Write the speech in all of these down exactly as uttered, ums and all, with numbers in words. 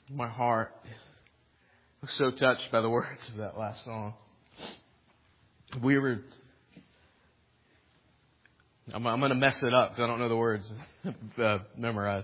My heart was so touched by the words of that last song. We were... I'm, I'm going to mess it up because I don't know the words uh, memorized.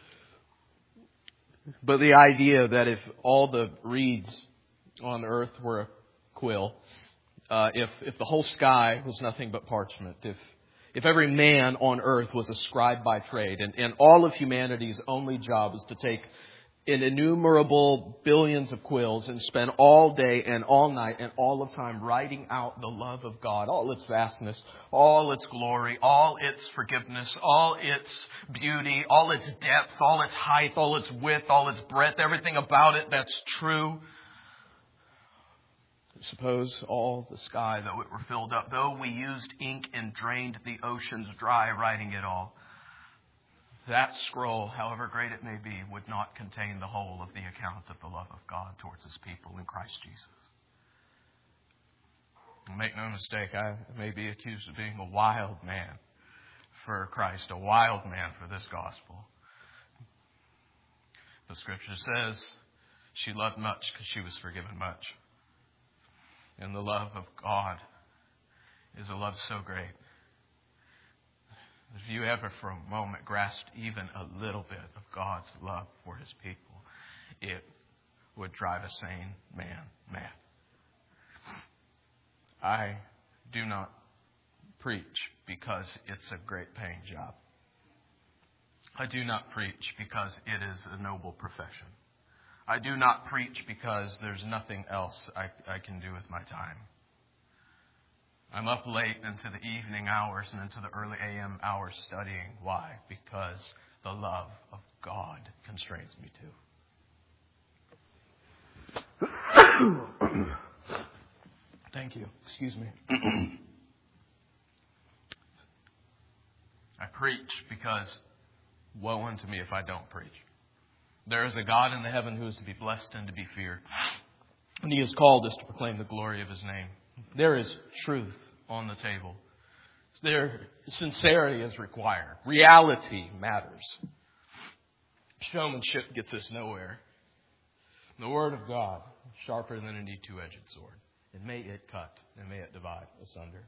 But the idea that if all the reeds on earth were a quill, uh, if if the whole sky was nothing but parchment, if if every man on earth was a scribe by trade, and, and all of humanity's only job was to take in innumerable billions of quills and spend all day and all night and all of time writing out the love of God, all its vastness, all its glory, all its forgiveness, all its beauty, all its depth, all its height, all its width, all its breadth, everything about it that's true. Suppose all the sky, though it were filled up, though we used ink and drained the oceans dry writing it all, that scroll, however great it may be, would not contain the whole of the account of the love of God towards His people in Christ Jesus. Make no mistake, I may be accused of being a wild man for Christ, a wild man for this gospel. The Scripture says she loved much because she was forgiven much. And the love of God is a love so great. If you ever for a moment grasped even a little bit of God's love for His people, it would drive a sane man mad. I do not preach because it's a great paying job. I do not preach because it is a noble profession. I do not preach because there's nothing else I, I can do with my time. I'm up late into the evening hours and into the early A M hours studying. Why? Because the love of God constrains me to. Thank you. Excuse me. I preach because woe unto me if I don't preach. There is a God in the heaven who is to be blessed and to be feared. And He has called us to proclaim the glory of His name. There is truth on the table. There, sincerity is required. Reality matters. Showmanship gets us nowhere. The Word of God, sharper than any two-edged sword. And may it cut, and may it divide asunder.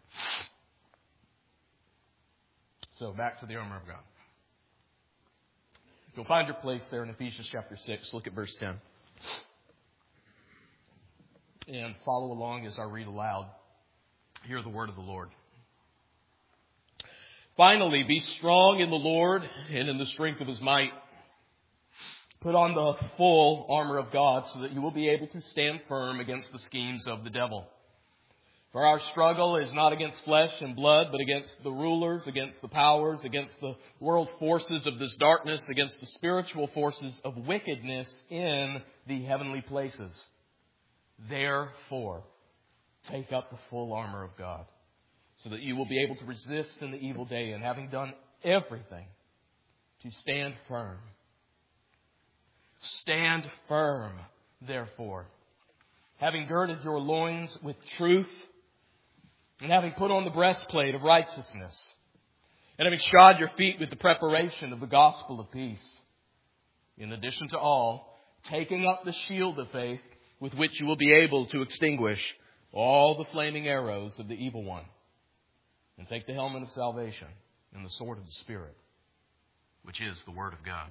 So, back to the armor of God. You'll find your place there in Ephesians chapter six. Look at verse ten. And follow along as I read aloud. Hear the word of the Lord. Finally, be strong in the Lord and in the strength of His might. Put on the full armor of God so that you will be able to stand firm against the schemes of the devil. For our struggle is not against flesh and blood, but against the rulers, against the powers, against the world forces of this darkness, against the spiritual forces of wickedness in the heavenly places. Therefore, take up the full armor of God, so that you will be able to resist in the evil day, and having done everything, to stand firm. Stand firm, therefore, having girded your loins with truth, and having put on the breastplate of righteousness, and having shod your feet with the preparation of the gospel of peace. In addition to all, taking up the shield of faith, with which you will be able to extinguish all the flaming arrows of the evil one. And take the helmet of salvation and the sword of the Spirit, which is the Word of God.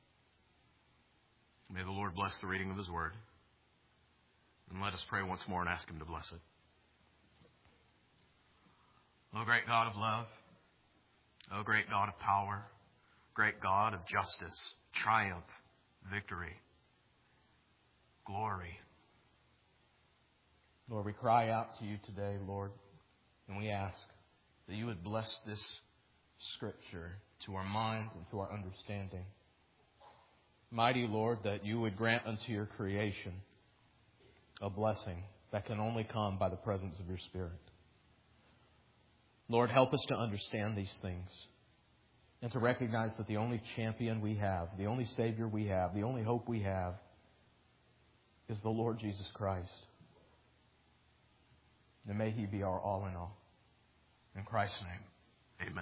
May the Lord bless the reading of His Word. And let us pray once more and ask Him to bless it. O great God of love, O great God of power, great God of justice, triumph, victory, glory. Lord, we cry out to You today, Lord, and we ask that You would bless this Scripture to our mind and to our understanding. Mighty Lord, that You would grant unto Your creation a blessing that can only come by the presence of Your Spirit. Lord, help us to understand these things and to recognize that the only champion we have, the only Savior we have, the only hope we have is the Lord Jesus Christ. And may He be our all in all. In Christ's name,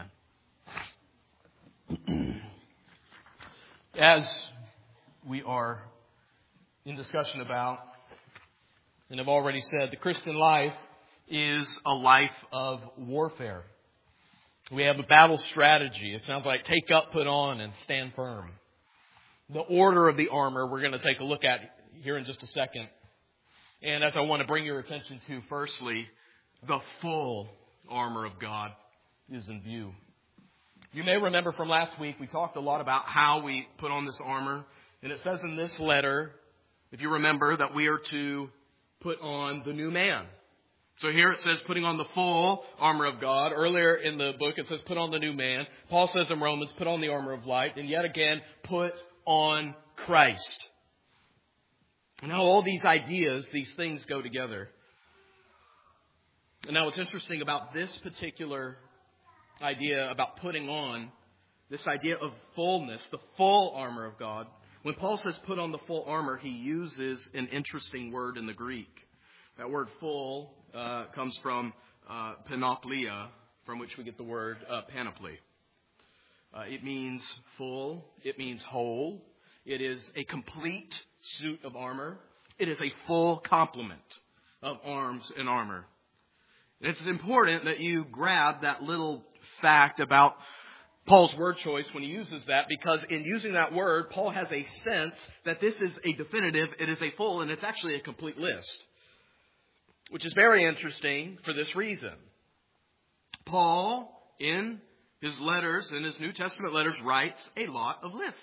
amen. As we are in discussion about, and I've already said, the Christian life is a life of warfare. We have a battle strategy. It sounds like take up, put on, and stand firm. The order of the armor we're going to take a look at here in just a second. And as I want to bring your attention to, firstly, the full armor of God is in view. You may remember from last week, we talked a lot about how we put on this armor. And it says in this letter, if you remember, that we are to put on the new man. So here it says putting on the full armor of God. Earlier in the book it says put on the new man. Paul says in Romans, put on the armor of light. And yet again, put on Christ. And now all these ideas, these things go together. And now what's interesting about this particular idea about putting on, this idea of fullness, the full armor of God, when Paul says put on the full armor, he uses an interesting word in the Greek. That word full uh, comes from uh, panoplia, from which we get the word uh, panoply. Uh, it means full. It means whole. It is a complete suit of armor. It is a full complement of arms and armor. And it's important that you grab that little fact about Paul's word choice when he uses that, because in using that word, Paul has a sense that this is a definitive, it is a full, and it's actually a complete list. Which is very interesting for this reason. Paul, in his letters, in his New Testament letters, writes a lot of lists.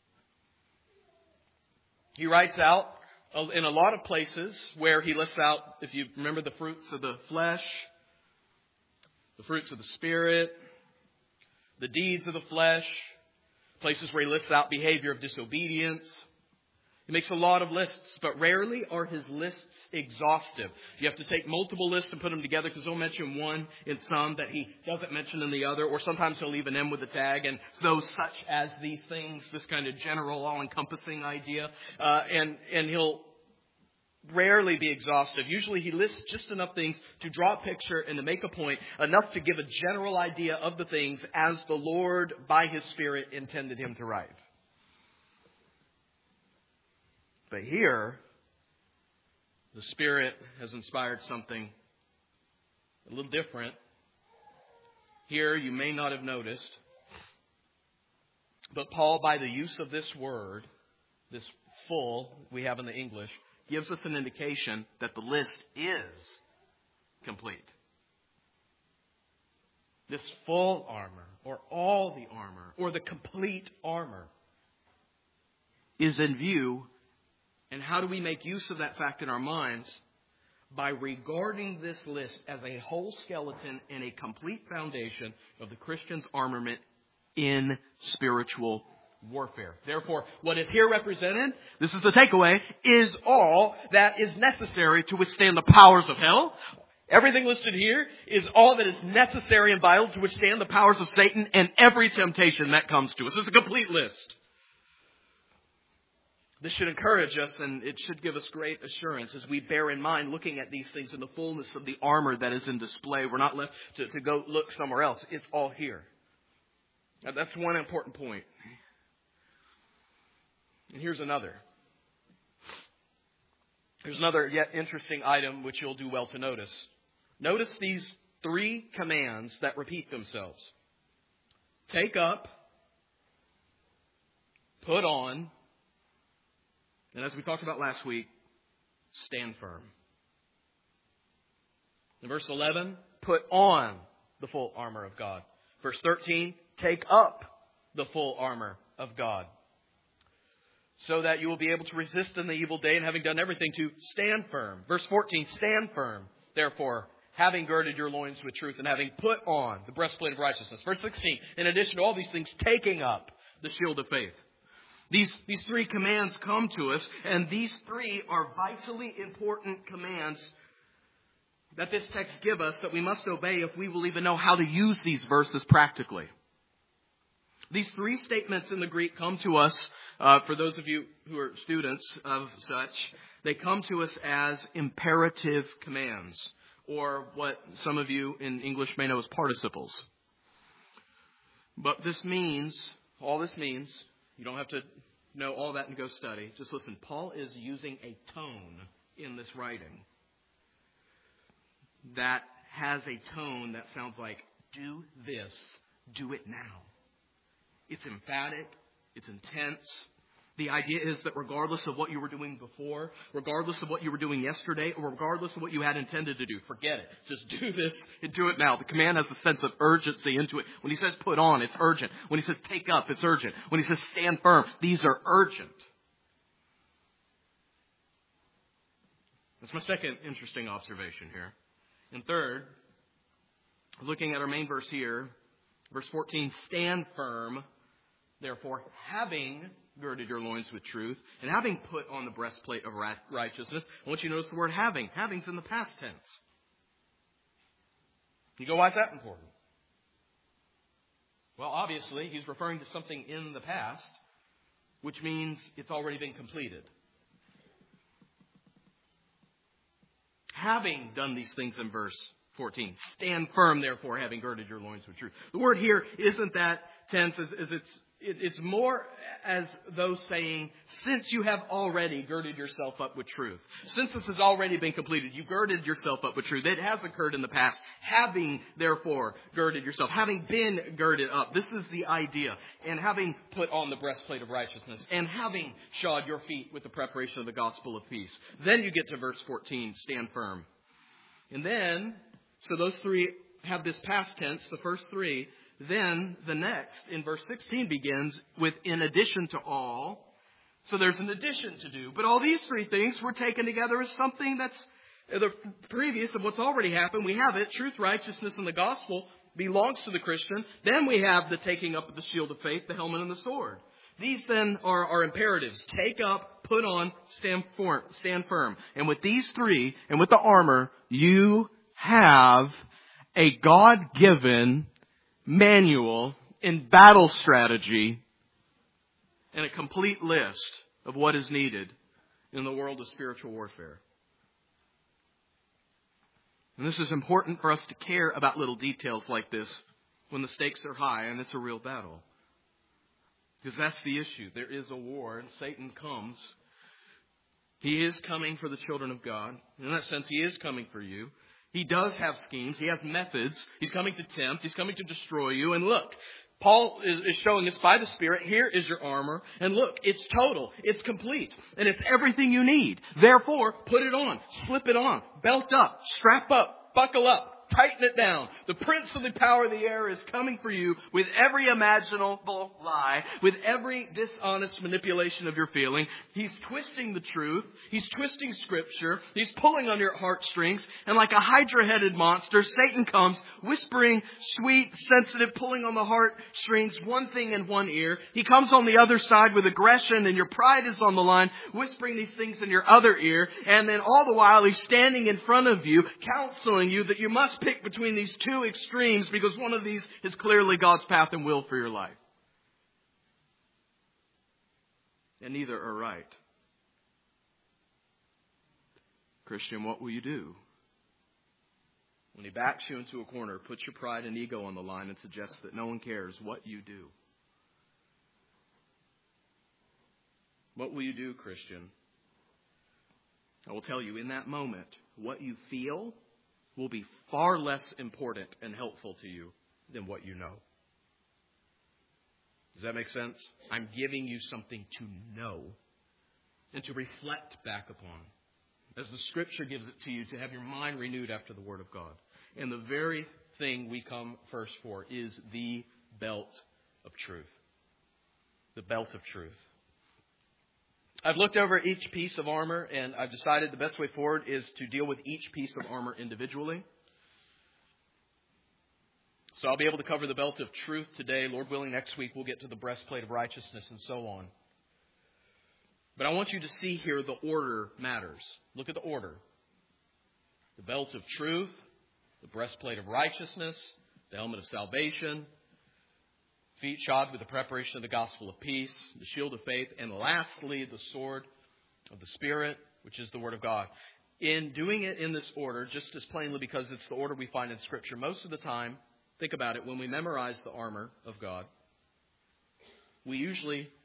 He writes out in a lot of places where he lists out, if you remember, the fruits of the flesh, the fruits of the Spirit, the deeds of the flesh, places where he lists out behavior of disobedience. He makes a lot of lists, but rarely are his lists exhaustive. You have to take multiple lists and put them together, because he'll mention one in some that he doesn't mention in the other, or sometimes he'll even end with a tag, and those such as these things, this kind of general, all-encompassing idea, uh, and, and he'll rarely be exhaustive. Usually he lists just enough things to draw a picture and to make a point, enough to give a general idea of the things as the Lord, by His Spirit, intended him to write. But here, the Spirit has inspired something a little different. Here, you may not have noticed, but Paul, by the use of this word, this full we have in the English, gives us an indication that the list is complete. This full armor, or all the armor, or the complete armor, is in view. And how do we make use of that fact in our minds? By regarding this list as a whole skeleton and a complete foundation of the Christian's armament in spiritual warfare. Therefore, what is here represented, this is the takeaway, is all that is necessary to withstand the powers of hell. Everything listed here is all that is necessary and vital to withstand the powers of Satan and every temptation that comes to us. It's a complete list. This should encourage us, and it should give us great assurance as we bear in mind looking at these things in the fullness of the armor that is in display. We're not left to, to go look somewhere else. It's all here. Now, that's one important point. And here's another. Here's another yet interesting item which you'll do well to notice. Notice these three commands that repeat themselves. Take up, put on, and as we talked about last week, stand firm. In verse eleven, put on the full armor of God. Verse thirteen, take up the full armor of God, so that you will be able to resist in the evil day, and having done everything, to stand firm. Verse fourteen, stand firm, therefore, having girded your loins with truth, and having put on the breastplate of righteousness. Verse sixteen, in addition to all these things, taking up the shield of faith. These, these three commands come to us, and these three are vitally important commands that this text gives us that we must obey if we will even know how to use these verses practically. These three statements in the Greek come to us, uh, for those of you who are students of such, they come to us as imperative commands, or what some of you in English may know as participles. But this means, all this means, you don't have to know all that and go study. Just listen. Paul is using a tone in this writing that has a tone that sounds like, do this, do it now. It's emphatic. It's intense. The idea is that regardless of what you were doing before, regardless of what you were doing yesterday, or regardless of what you had intended to do, forget it. Just do this and do it now. The command has a sense of urgency into it. When he says put on, it's urgent. When he says take up, it's urgent. When he says stand firm, these are urgent. That's my second interesting observation here. And third, looking at our main verse here, verse fourteen, stand firm, therefore, having girded your loins with truth, and having put on the breastplate of righteousness. I want you to notice the word having. Having's in the past tense. You go, why is that important? Well, obviously, he's referring to something in the past, which means it's already been completed. Having done these things in verse fourteen. Stand firm, therefore, having girded your loins with truth. The word here isn't that tense as, as it's it, it's more as though saying, since you have already girded yourself up with truth, since this has already been completed, you girded yourself up with truth. It has occurred in the past. Having, therefore, girded yourself, having been girded up. This is the idea. And having put on the breastplate of righteousness, and having shod your feet with the preparation of the gospel of peace. Then you get to verse fourteen, stand firm. And then, so those three have this past tense, the first three. Then the next, in verse sixteen, begins with in addition to all. So there's an addition to do. But all these three things were taken together as something that's the previous of what's already happened. We have it. Truth, righteousness, and the gospel belongs to the Christian. Then we have the taking up of the shield of faith, the helmet, and the sword. These then are our imperatives. Take up, put on, stand firm. Stand firm. And with these three, and with the armor, you have a God-given manual in battle strategy and a complete list of what is needed in the world of spiritual warfare. And this is important for us to care about little details like this when the stakes are high and it's a real battle. Because that's the issue. There is a war and Satan comes. He is coming for the children of God. In that sense, he is coming for you. He does have schemes. He has methods. He's coming to tempt. He's coming to destroy you. And look, Paul is showing us by the Spirit, here is your armor. And look, it's total. It's complete. And it's everything you need. Therefore, put it on. Slip it on. Belt up. Strap up. Buckle up. Tighten it down. The prince of the power of the air is coming for you with every imaginable lie, with every dishonest manipulation of your feeling. He's twisting the truth. He's twisting Scripture. He's pulling on your heartstrings. And like a hydra-headed monster, Satan comes whispering, sweet, sensitive, pulling on the heartstrings, one thing in one ear. He comes on the other side with aggression, and your pride is on the line, whispering these things in your other ear. And then all the while, he's standing in front of you, counseling you that you must pick between these two extremes because one of these is clearly God's path and will for your life. And neither are right. Christian, what will you do? When he backs you into a corner, puts your pride and ego on the line and suggests that no one cares what you do. What will you do, Christian? I will tell you, in that moment, what you feel will be far less important and helpful to you than what you know. Does that make sense? I'm giving you something to know and to reflect back upon. As the Scripture gives it to you, to have your mind renewed after the Word of God. And the very thing we come first for is the belt of truth. The belt of truth. I've looked over each piece of armor, and I've decided the best way forward is to deal with each piece of armor individually. So I'll be able to cover the belt of truth today. Lord willing, next week we'll get to the breastplate of righteousness and so on. But I want you to see here the order matters. Look at the order. The belt of truth, the breastplate of righteousness, the helmet of salvation, feet shod with the preparation of the gospel of peace, the shield of faith, and lastly, the sword of the Spirit, which is the Word of God. In doing it in this order, just as plainly because it's the order we find in Scripture, most of the time, think about it, when we memorize the armor of God, we usually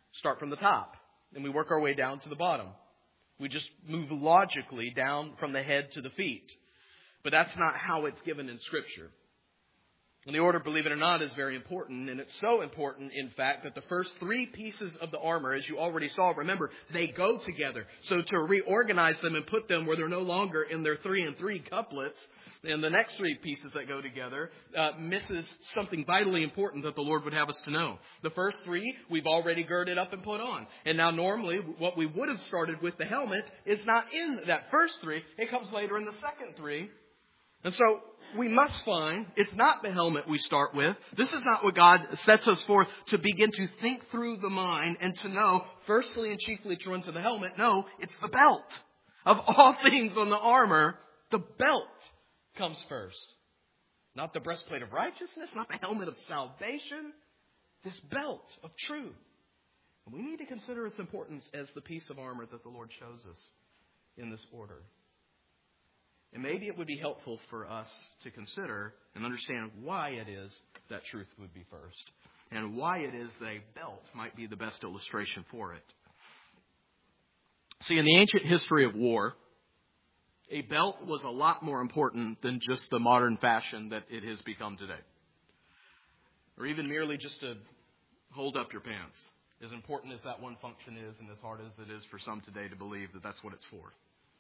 start from the top and we work our way down to the bottom. We just move logically down from the head to the feet. But that's not how it's given in Scripture. And the order, believe it or not, is very important. And it's so important, in fact, that the first three pieces of the armor, as you already saw, remember, they go together. So to reorganize them and put them where they're no longer in their three and three couplets, and the next three pieces that go together uh, misses something vitally important that the Lord would have us to know. The first three, we've already girded up and put on. And now normally, what we would have started with the helmet is not in that first three. It comes later in the second three. And so we must find it's not the helmet we start with. This is not what God sets us forth to begin to think through the mind and to know, firstly and chiefly, to run to the helmet. No, it's the belt. Of all things on the armor, the belt comes first. Not the breastplate of righteousness, not the helmet of salvation. This belt of truth. And we need to consider its importance as the piece of armor that the Lord shows us in this order. And maybe it would be helpful for us to consider and understand why it is that truth would be first. And why it is that a belt might be the best illustration for it. See, in the ancient history of war, a belt was a lot more important than just the modern fashion that it has become today. Or even merely just to hold up your pants. As important as that one function is, and as hard as it is for some today to believe that that's what it's for.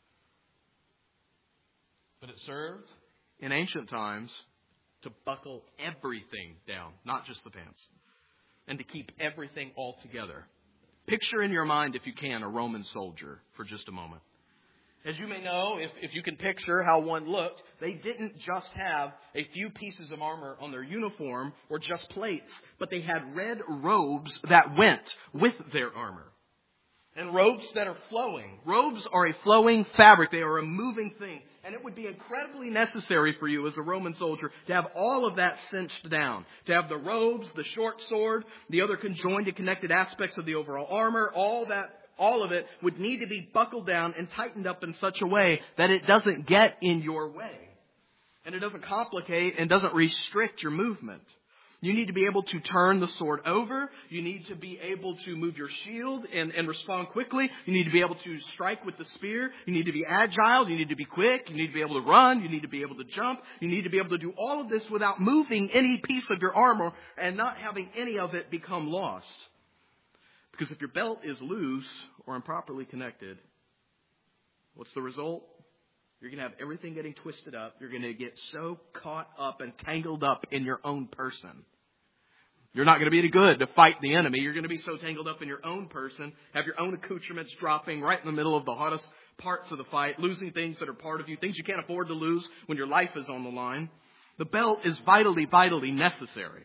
But it served in ancient times to buckle everything down, not just the pants, and to keep everything all together. Picture in your mind, if you can, a Roman soldier for just a moment. As you may know, if, if you can picture how one looked, they didn't just have a few pieces of armor on their uniform or just plates, but they had red robes that went with their armor. And robes that are flowing. Robes are a flowing fabric. They are a moving thing. And it would be incredibly necessary for you as a Roman soldier to have all of that cinched down. To have the robes, the short sword, the other conjoined and connected aspects of the overall armor, all that, all of it would need to be buckled down and tightened up in such a way that it doesn't get in your way. And it doesn't complicate and doesn't restrict your movement. You need to be able to turn the sword over. You need to be able to move your shield and, and respond quickly. You need to be able to strike with the spear. You need to be agile. You need to be quick. You need to be able to run. You need to be able to jump. You need to be able to do all of this without moving any piece of your armor and not having any of it become lost. Because if your belt is loose or improperly connected, what's the result? You're going to have everything getting twisted up. You're going to get so caught up and tangled up in your own person. You're not going to be any good to fight the enemy. You're going to be so tangled up in your own person, have your own accoutrements dropping right in the middle of the hottest parts of the fight, losing things that are part of you, things you can't afford to lose when your life is on the line. The belt is vitally, vitally necessary.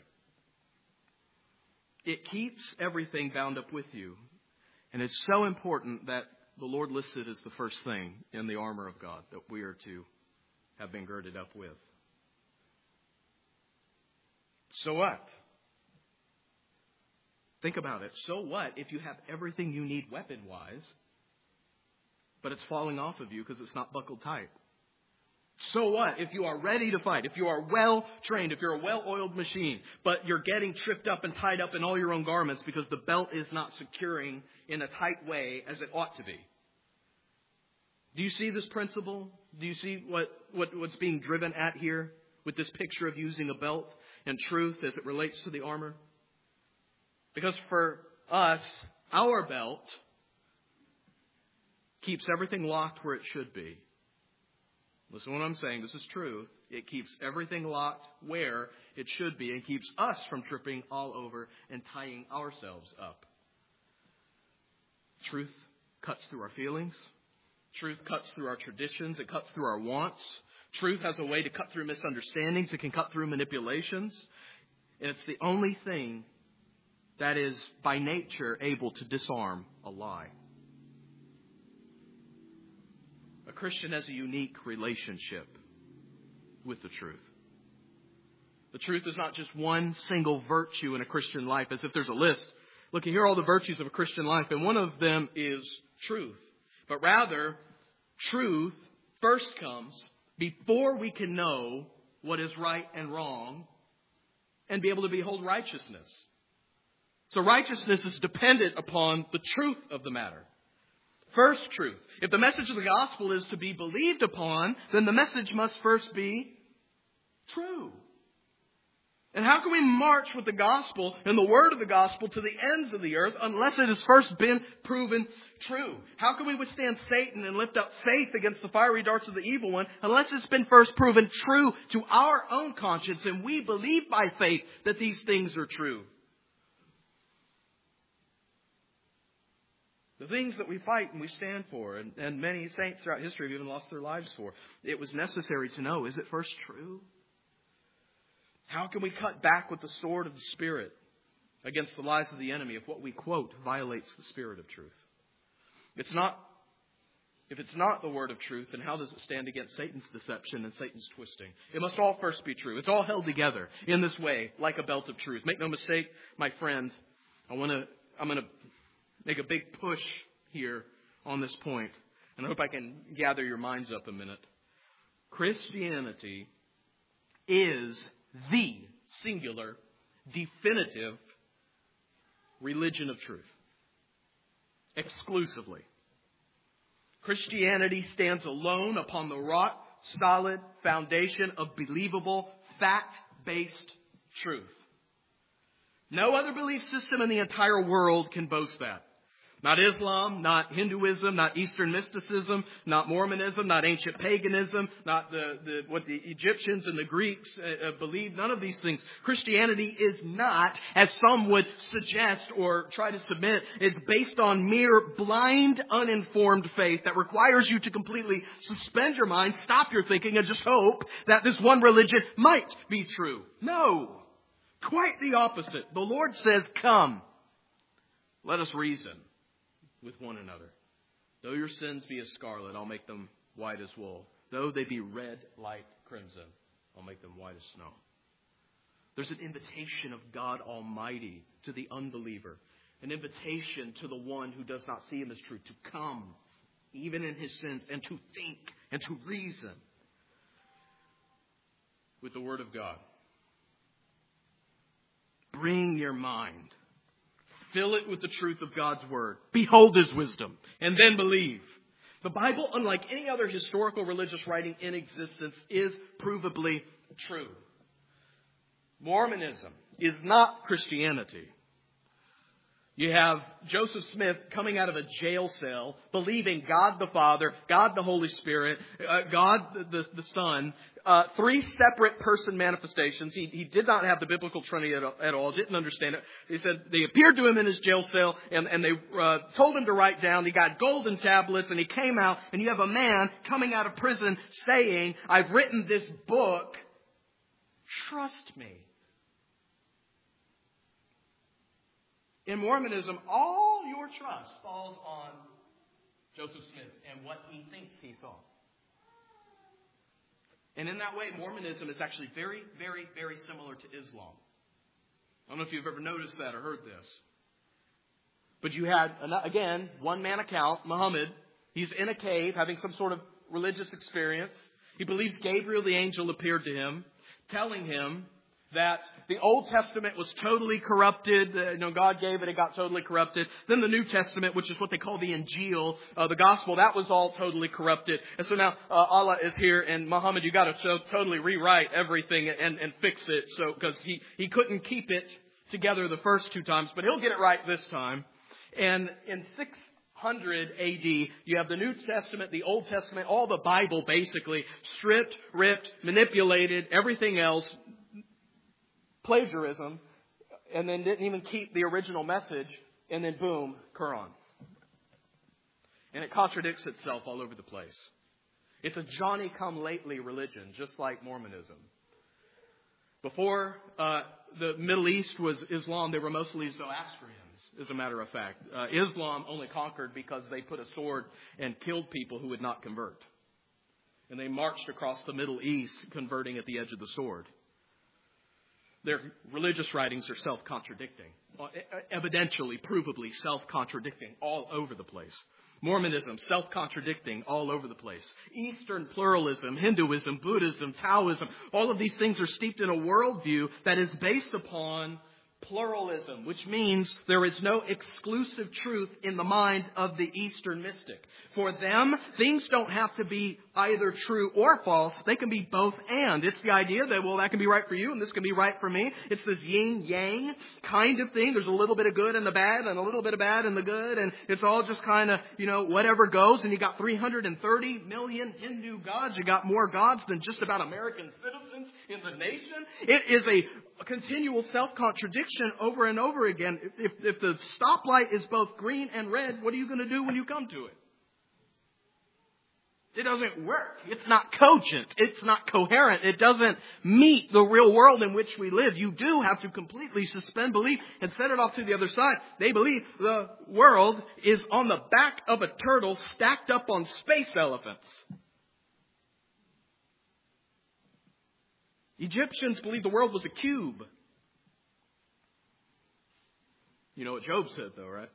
It keeps everything bound up with you. And it's so important that the Lord lists it as the first thing in the armor of God that we are to have been girded up with. So what? Think about it. So what if you have everything you need weapon-wise, but it's falling off of you because it's not buckled tight? So what if you are ready to fight, if you are well trained, if you're a well-oiled machine, but you're getting tripped up and tied up in all your own garments because the belt is not securing in a tight way as it ought to be? Do you see this principle? Do you see what, what what's being driven at here with this picture of using a belt and truth as it relates to the armor? Because for us, our belt keeps everything locked where it should be. Listen to what I'm saying. This is truth. It keeps everything locked where it should be and keeps us from tripping all over and tying ourselves up. Truth cuts through our feelings. Truth cuts through our traditions. It cuts through our wants. Truth has a way to cut through misunderstandings. It can cut through manipulations. And it's the only thing that is by nature able to disarm a lie. A Christian has a unique relationship with the truth. The truth is not just one single virtue in a Christian life, as if there's a list. Look, here are all the virtues of a Christian life, and one of them is truth. But rather, truth first comes before we can know what is right and wrong and be able to behold righteousness. So righteousness is dependent upon the truth of the matter. First truth. If the message of the gospel is to be believed upon, then the message must first be true. And how can we march with the gospel and the word of the gospel to the ends of the earth unless it has first been proven true? How can we withstand Satan and lift up faith against the fiery darts of the evil one unless it's been first proven true to our own conscience and we believe by faith that these things are true? The things that we fight and we stand for, and, and many saints throughout history have even lost their lives for, it was necessary to know, is it first true? How can we cut back with the sword of the Spirit against the lies of the enemy if what we quote violates the Spirit of truth? It's not, if it's not the word of truth, then how does it stand against Satan's deception and Satan's twisting? It must all first be true. It's all held together in this way, like a belt of truth. Make no mistake, my friend, I want to, I'm going to make a big push here on this point, and I hope I can gather your minds up a minute. Christianity is the singular, definitive religion of truth. Exclusively. Christianity stands alone upon the rock-solid foundation of believable, fact-based truth. No other belief system in the entire world can boast that. Not Islam, not Hinduism, not Eastern mysticism, not Mormonism, not ancient paganism, not the, the what the Egyptians and the Greeks uh, uh, believed. None of these things. Christianity is not, as some would suggest or try to submit, it's based on mere blind, uninformed faith that requires you to completely suspend your mind, stop your thinking, and just hope that this one religion might be true. No. Quite the opposite. The Lord says, come, let us reason with one another. Though your sins be as scarlet, I'll make them white as wool. Though they be red like crimson, I'll make them white as snow. There's an invitation of God Almighty to the unbeliever. An invitation to the one who does not see Him as true to come, even in his sins, and to think and to reason with the Word of God. Bring your mind. Fill it with the truth of God's Word. Behold His wisdom. And then believe. The Bible, unlike any other historical religious writing in existence, is provably true. Mormonism is not Christianity. You have Joseph Smith coming out of a jail cell, believing God the Father, God the Holy Spirit, uh, God the, the Son, uh, three separate person manifestations. He, he did not have the biblical Trinity at, at all, didn't understand it. He said they appeared to him in his jail cell and, and they uh, told him to write down. He got golden tablets and he came out, and you have a man coming out of prison saying, I've written this book, trust me. In Mormonism, all your trust falls on Joseph Smith and what he thinks he saw. And in that way, Mormonism is actually very, very, very similar to Islam. I don't know if you've ever noticed that or heard this. But you had, again, one man account, Muhammad. He's in a cave having some sort of religious experience. He believes Gabriel the angel appeared to him, telling him that the Old Testament was totally corrupted. Uh, you know, God gave it, it got totally corrupted. Then the New Testament, which is what they call the Injil, uh, the Gospel, that was all totally corrupted. And so now uh, Allah is here, and Muhammad, you got to so, totally rewrite everything and, and fix it. So because he he couldn't keep it together the first two times, but he'll get it right this time. And in six hundred A D, you have the New Testament, the Old Testament, all the Bible basically stripped, ripped, manipulated, everything else. Plagiarism, and then didn't even keep the original message, and then boom, Quran. And it contradicts itself all over the place. It's a Johnny-come-lately religion, just like Mormonism. Before uh, the Middle East was Islam, they were mostly Zoroastrians, as a matter of fact. Uh, Islam only conquered because they put a sword and killed people who would not convert. And they marched across the Middle East, converting at the edge of the sword. Their religious writings are self-contradicting, evidentially, provably self-contradicting all over the place. Mormonism, self-contradicting all over the place. Eastern pluralism, Hinduism, Buddhism, Taoism, all of these things are steeped in a worldview that is based upon pluralism, which means there is no exclusive truth in the mind of the Eastern mystic. For them, things don't have to be either true or false. They can be both and. It's the idea that, well, that can be right for you and this can be right for me. It's this yin-yang kind of thing. There's a little bit of good in the bad and a little bit of bad in the good. And it's all just kind of, you know, whatever goes. And you got three hundred thirty million Hindu gods. You got more gods than just about American citizens in the nation. It is a A continual self-contradiction over and over again. If, if the stoplight is both green and red, what are you going to do when you come to it? It doesn't work. It's not cogent. It's not coherent. It doesn't meet the real world in which we live. You do have to completely suspend belief and set it off to the other side. They believe the world is on the back of a turtle stacked up on space elephants. Egyptians believed the world was a cube. You know what Job said, though, right?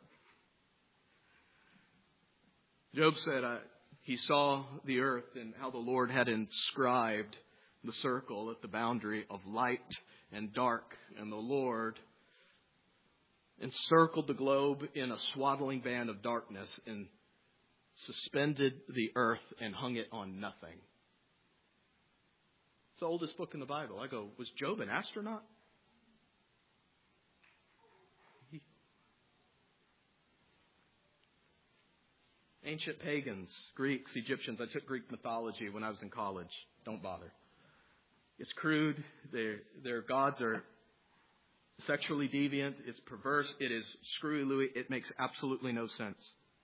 Job said uh, he saw the earth and how the Lord had inscribed the circle at the boundary of light and dark. And the Lord encircled the globe in a swaddling band of darkness and suspended the earth and hung it on nothing. It's the oldest book in the Bible. I go, was Job an astronaut? He... Ancient pagans, Greeks, Egyptians. I took Greek mythology when I was in college. Don't bother. It's crude. Their, their gods are sexually deviant. It's perverse. It is screwy-looey. It makes absolutely no sense.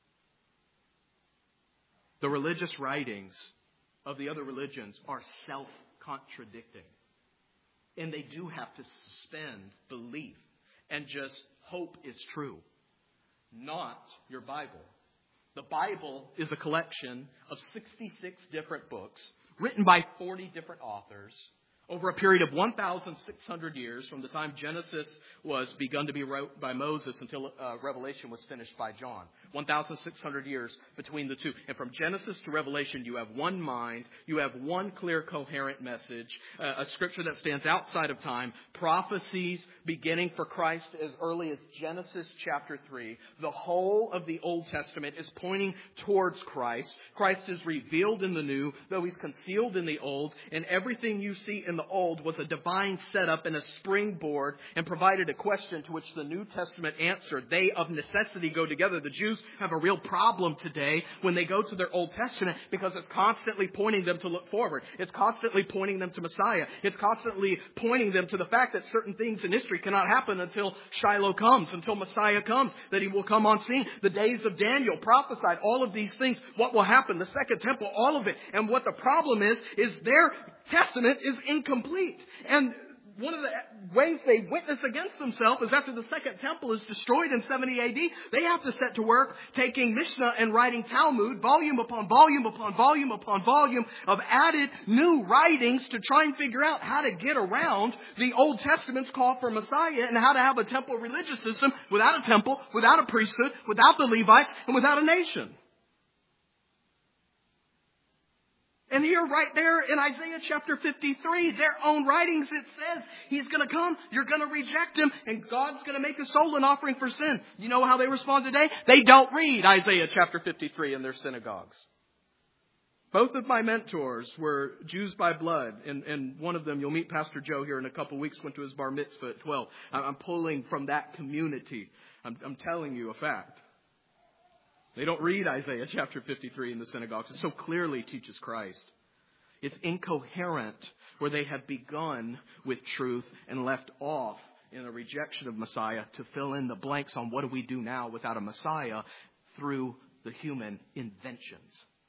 The religious writings of the other religions are self contradicting. And they do have to suspend belief and just hope it's true. Not your Bible. The Bible is a collection of sixty-six different books written by forty different authors over a period of one thousand six hundred years, from the time Genesis was begun to be wrote by Moses until uh, Revelation was finished by John. one thousand six hundred years between the two. And from Genesis to Revelation, you have one mind, you have one clear, coherent message, uh, a scripture that stands outside of time, prophecies beginning for Christ as early as Genesis chapter three. The whole of the Old Testament is pointing towards Christ. Christ is revealed in the New, though He's concealed in the Old, and everything you see in the Old was a divine setup and a springboard and provided a question to which the New Testament answered. They of necessity go together. The Jews have a real problem today when they go to their Old Testament because it's constantly pointing them to look forward. It's constantly pointing them to Messiah. It's constantly pointing them to the fact that certain things in history cannot happen until Shiloh comes, until Messiah comes, that He will come on scene. The days of Daniel prophesied all of these things. What will happen? The second temple, all of it. And what the problem is, is their testament is incomplete. And one of the ways they witness against themselves is after the second temple is destroyed in seventy A D, they have to set to work taking Mishnah and writing Talmud, volume upon volume upon volume upon volume of added new writings to try and figure out how to get around the Old Testament's call for Messiah and how to have a temple religious system without a temple, without a priesthood, without the Levites, and without a nation. And here, right there in Isaiah chapter fifty-three, their own writings, it says He's going to come, you're going to reject Him, and God's going to make a soul an offering for sin. You know how they respond today? They don't read Isaiah chapter fifty-three in their synagogues. Both of my mentors were Jews by blood, and, and one of them, you'll meet Pastor Joe here in a couple of weeks, went to his bar mitzvah at twelve. I'm pulling from that community. I'm, I'm telling you a fact. They don't read Isaiah chapter fifty-three in the synagogues. It so clearly teaches Christ. It's incoherent where they have begun with truth and left off in a rejection of Messiah to fill in the blanks on what do we do now without a Messiah through the human inventions.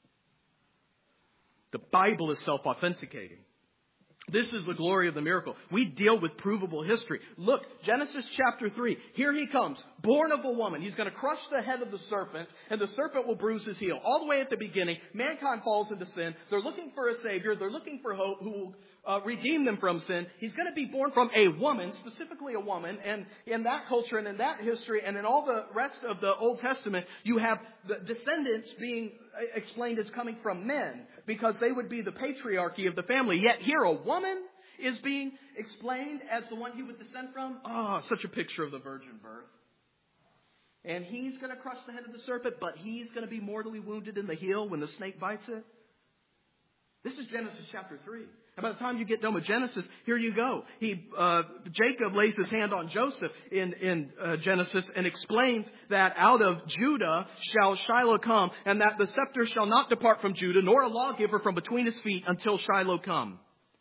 The Bible is self-authenticating. This is the glory of the miracle. We deal with provable history. Look, Genesis chapter three. Here He comes, born of a woman. He's going to crush the head of the serpent, and the serpent will bruise his heel. All the way at the beginning, mankind falls into sin. They're looking for a Savior. They're looking for hope who will uh, redeem them from sin. He's going to be born from a woman, specifically a woman. And in that culture and in that history and in all the rest of the Old Testament, you have the descendants being explained as coming from men, because they would be the patriarchy of the family. Yet here, a woman is being explained as the one he would descend from. Oh, such a picture of the virgin birth. And he's going to crush the head of the serpent, but he's going to be mortally wounded in the heel when the snake bites it. This is Genesis chapter three. And by the time you get done with Genesis, here you go. He, uh, Jacob lays his hand on Joseph in, in uh, Genesis and explains that out of Judah shall Shiloh come, and that the scepter shall not depart from Judah, nor a lawgiver from between his feet until Shiloh come.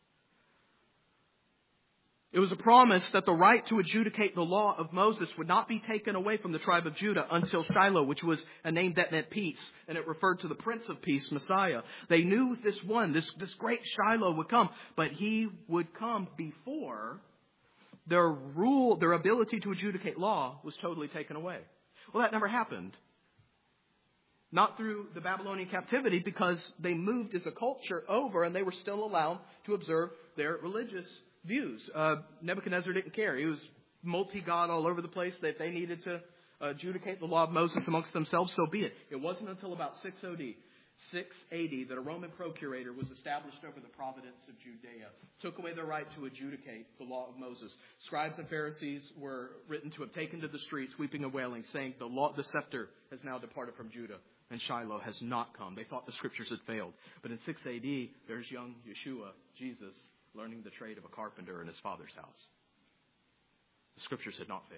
It was a promise that the right to adjudicate the law of Moses would not be taken away from the tribe of Judah until Shiloh, which was a name that meant peace, and it referred to the Prince of Peace, Messiah. They knew this one, this, this great Shiloh would come, but he would come before their rule, their ability to adjudicate law was totally taken away. Well, that never happened. Not through the Babylonian captivity, because they moved as a culture over and they were still allowed to observe their religious views. Uh, Nebuchadnezzar didn't care. He was multi-god all over the place. That if they needed to uh, adjudicate the law of Moses amongst themselves, so be it. It wasn't until about six O D, six eighty, that a Roman procurator was established over the province of Judea, took away their right to adjudicate the law of Moses. Scribes and Pharisees were written to have taken to the streets, weeping and wailing, saying, the law, the scepter has now departed from Judah, and Shiloh has not come. They thought the scriptures had failed. But in six A D, there's young Yeshua, Jesus, learning the trade of a carpenter in his father's house. The scriptures had not failed.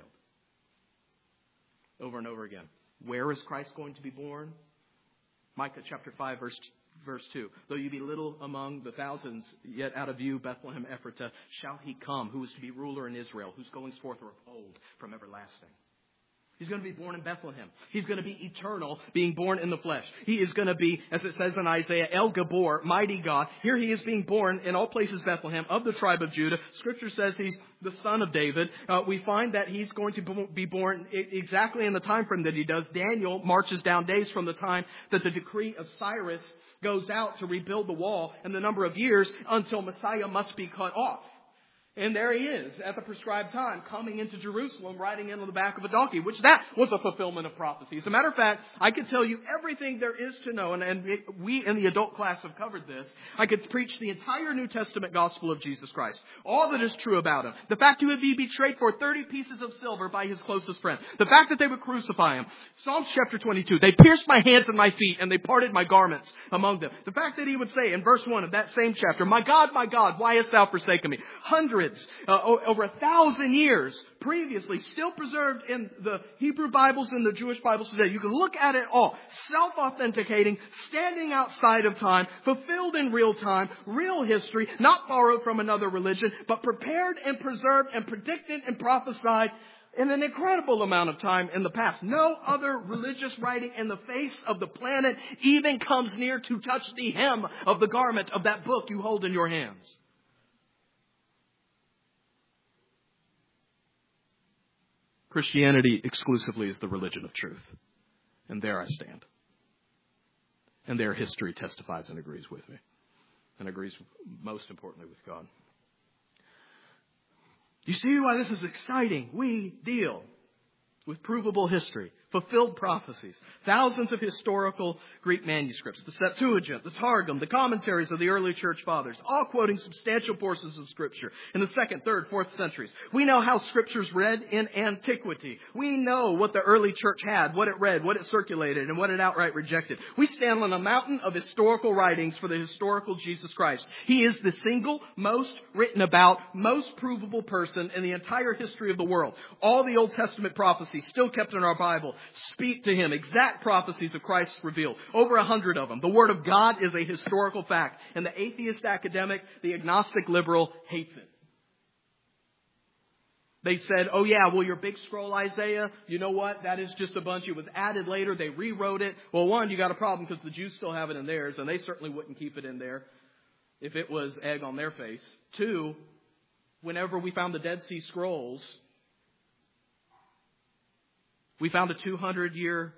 Over and over again. Where is Christ going to be born? Micah chapter five, verse, verse two. Though you be little among the thousands, yet out of you, Bethlehem Ephratah, shall he come, who is to be ruler in Israel, whose goings forth are of old, from everlasting. He's going to be born in Bethlehem. He's going to be eternal, being born in the flesh. He is going to be, as it says in Isaiah, El Gabor, mighty God. Here he is being born in all places Bethlehem, of the tribe of Judah. Scripture says he's the son of David. Uh, we find that he's going to be born exactly in the time frame that he does. Daniel marches down days from the time that the decree of Cyrus goes out to rebuild the wall, and the number of years until Messiah must be cut off. And there he is at the prescribed time, coming into Jerusalem, riding in on the back of a donkey, which that was a fulfillment of prophecy. As a matter of fact, I could tell you everything there is to know, and, and it, we in the adult class have covered this. I could preach the entire New Testament gospel of Jesus Christ. All that is true about him. The fact he would be betrayed for thirty pieces of silver by his closest friend. The fact that they would crucify him. Psalms chapter twenty-two, they pierced my hands and my feet, and they parted my garments among them. The fact that he would say in verse one of that same chapter, my God, my God, why hast thou forsaken me? Hundreds Uh, over a thousand years previously, still preserved in the Hebrew Bibles and the Jewish Bibles today. You can look at it all. Self-authenticating, standing outside of time, fulfilled in real time, real history, not borrowed from another religion, but prepared and preserved and predicted and prophesied in an incredible amount of time in the past. No other religious writing in the face of the planet even comes near to touch the hem of the garment of that book you hold in your hands. Christianity exclusively is the religion of truth. And there I stand. And there history testifies and agrees with me. And agrees most importantly with God. You see why this is exciting? We deal with provable history, fulfilled prophecies, thousands of historical Greek manuscripts, the Septuagint, the Targum, the commentaries of the early church fathers, all quoting substantial portions of Scripture in the second, third, fourth centuries. We know how Scripture's read in antiquity. We know what the early church had, what it read, what it circulated, and what it outright rejected. We stand on a mountain of historical writings for the historical Jesus Christ. He is the single most written about, most provable person in the entire history of the world. All the Old Testament prophecies still kept in our Bible speak to him. Exact prophecies of Christ revealed. Over a hundred of them. The Word of God is a historical fact. And the atheist academic, the agnostic liberal, hates it. They said, oh yeah, well your big scroll Isaiah, you know what? That is just a bunch. It was added later. They rewrote it. Well, one, you got a problem because the Jews still have it in theirs. And they certainly wouldn't keep it in there if it was egg on their face. Two, whenever we found the Dead Sea Scrolls, we found a two hundred year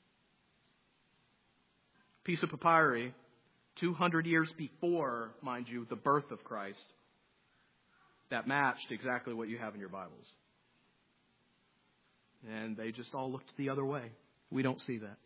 piece of papyri, two hundred years before, mind you, the birth of Christ, that matched exactly what you have in your Bibles. And they just all looked the other way. We don't see that.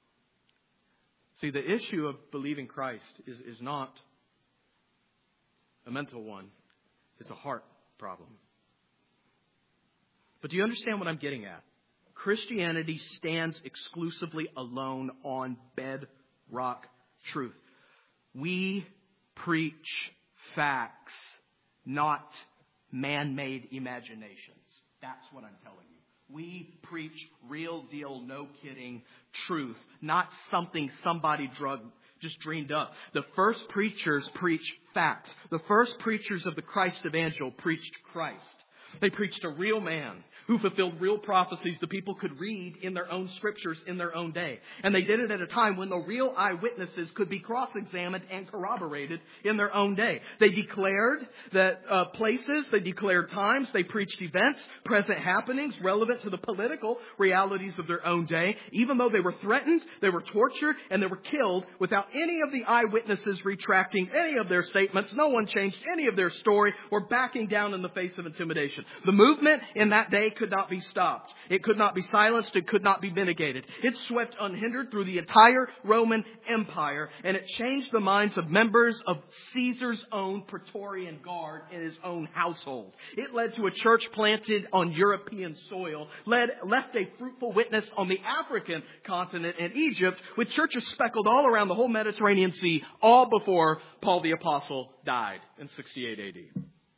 See, the issue of believing Christ is, is not a mental one. It's a heart problem. But do you understand what I'm getting at? Christianity stands exclusively alone on bedrock truth. We preach facts, not man-made imaginations. That's what I'm telling you. We preach real deal, no kidding truth, not something somebody drug, just dreamed up. The first preachers preach facts. The first preachers of the Christ Evangel preached Christ. They preached a real man who fulfilled real prophecies the people could read in their own scriptures in their own day. And they did it at a time when the real eyewitnesses could be cross-examined and corroborated in their own day. They declared that uh, places, they declared times, they preached events, present happenings relevant to the political realities of their own day. Even though they were threatened, they were tortured, and they were killed without any of the eyewitnesses retracting any of their statements. No one changed any of their story or backing down in the face of intimidation. The movement in that day could not be stopped. It could not be silenced. It could not be mitigated. It swept unhindered through the entire Roman Empire, and it changed the minds of members of Caesar's own Praetorian Guard in his own household. It led to a church planted on European soil, led, left a fruitful witness on the African continent and Egypt, with churches speckled all around the whole Mediterranean Sea, all before Paul the Apostle died in sixty-eight A D.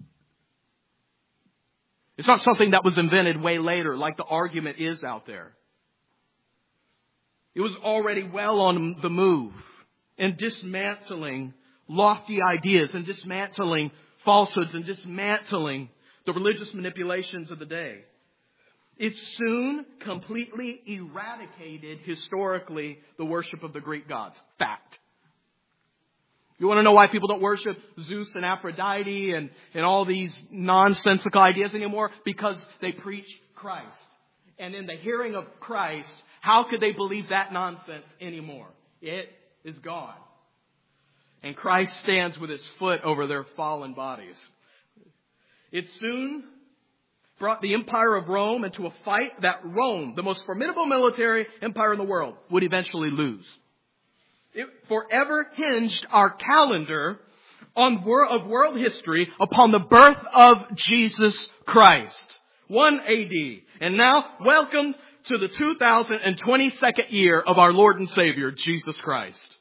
It's not something that was invented way later, like the argument is out there. It was already well on the move in dismantling lofty ideas and dismantling falsehoods and dismantling the religious manipulations of the day. It soon completely eradicated historically the worship of the Greek gods. Fact. You want to know why people don't worship Zeus and Aphrodite and, and all these nonsensical ideas anymore? Because they preach Christ. And in the hearing of Christ, how could they believe that nonsense anymore? It is gone. And Christ stands with his foot over their fallen bodies. It soon brought the empire of Rome into a fight that Rome, the most formidable military empire in the world, would eventually lose. It forever hinged our calendar on wor- of world history upon the birth of Jesus Christ. one A D. And now, welcome to the two thousand twenty-second year of our Lord and Savior, Jesus Christ.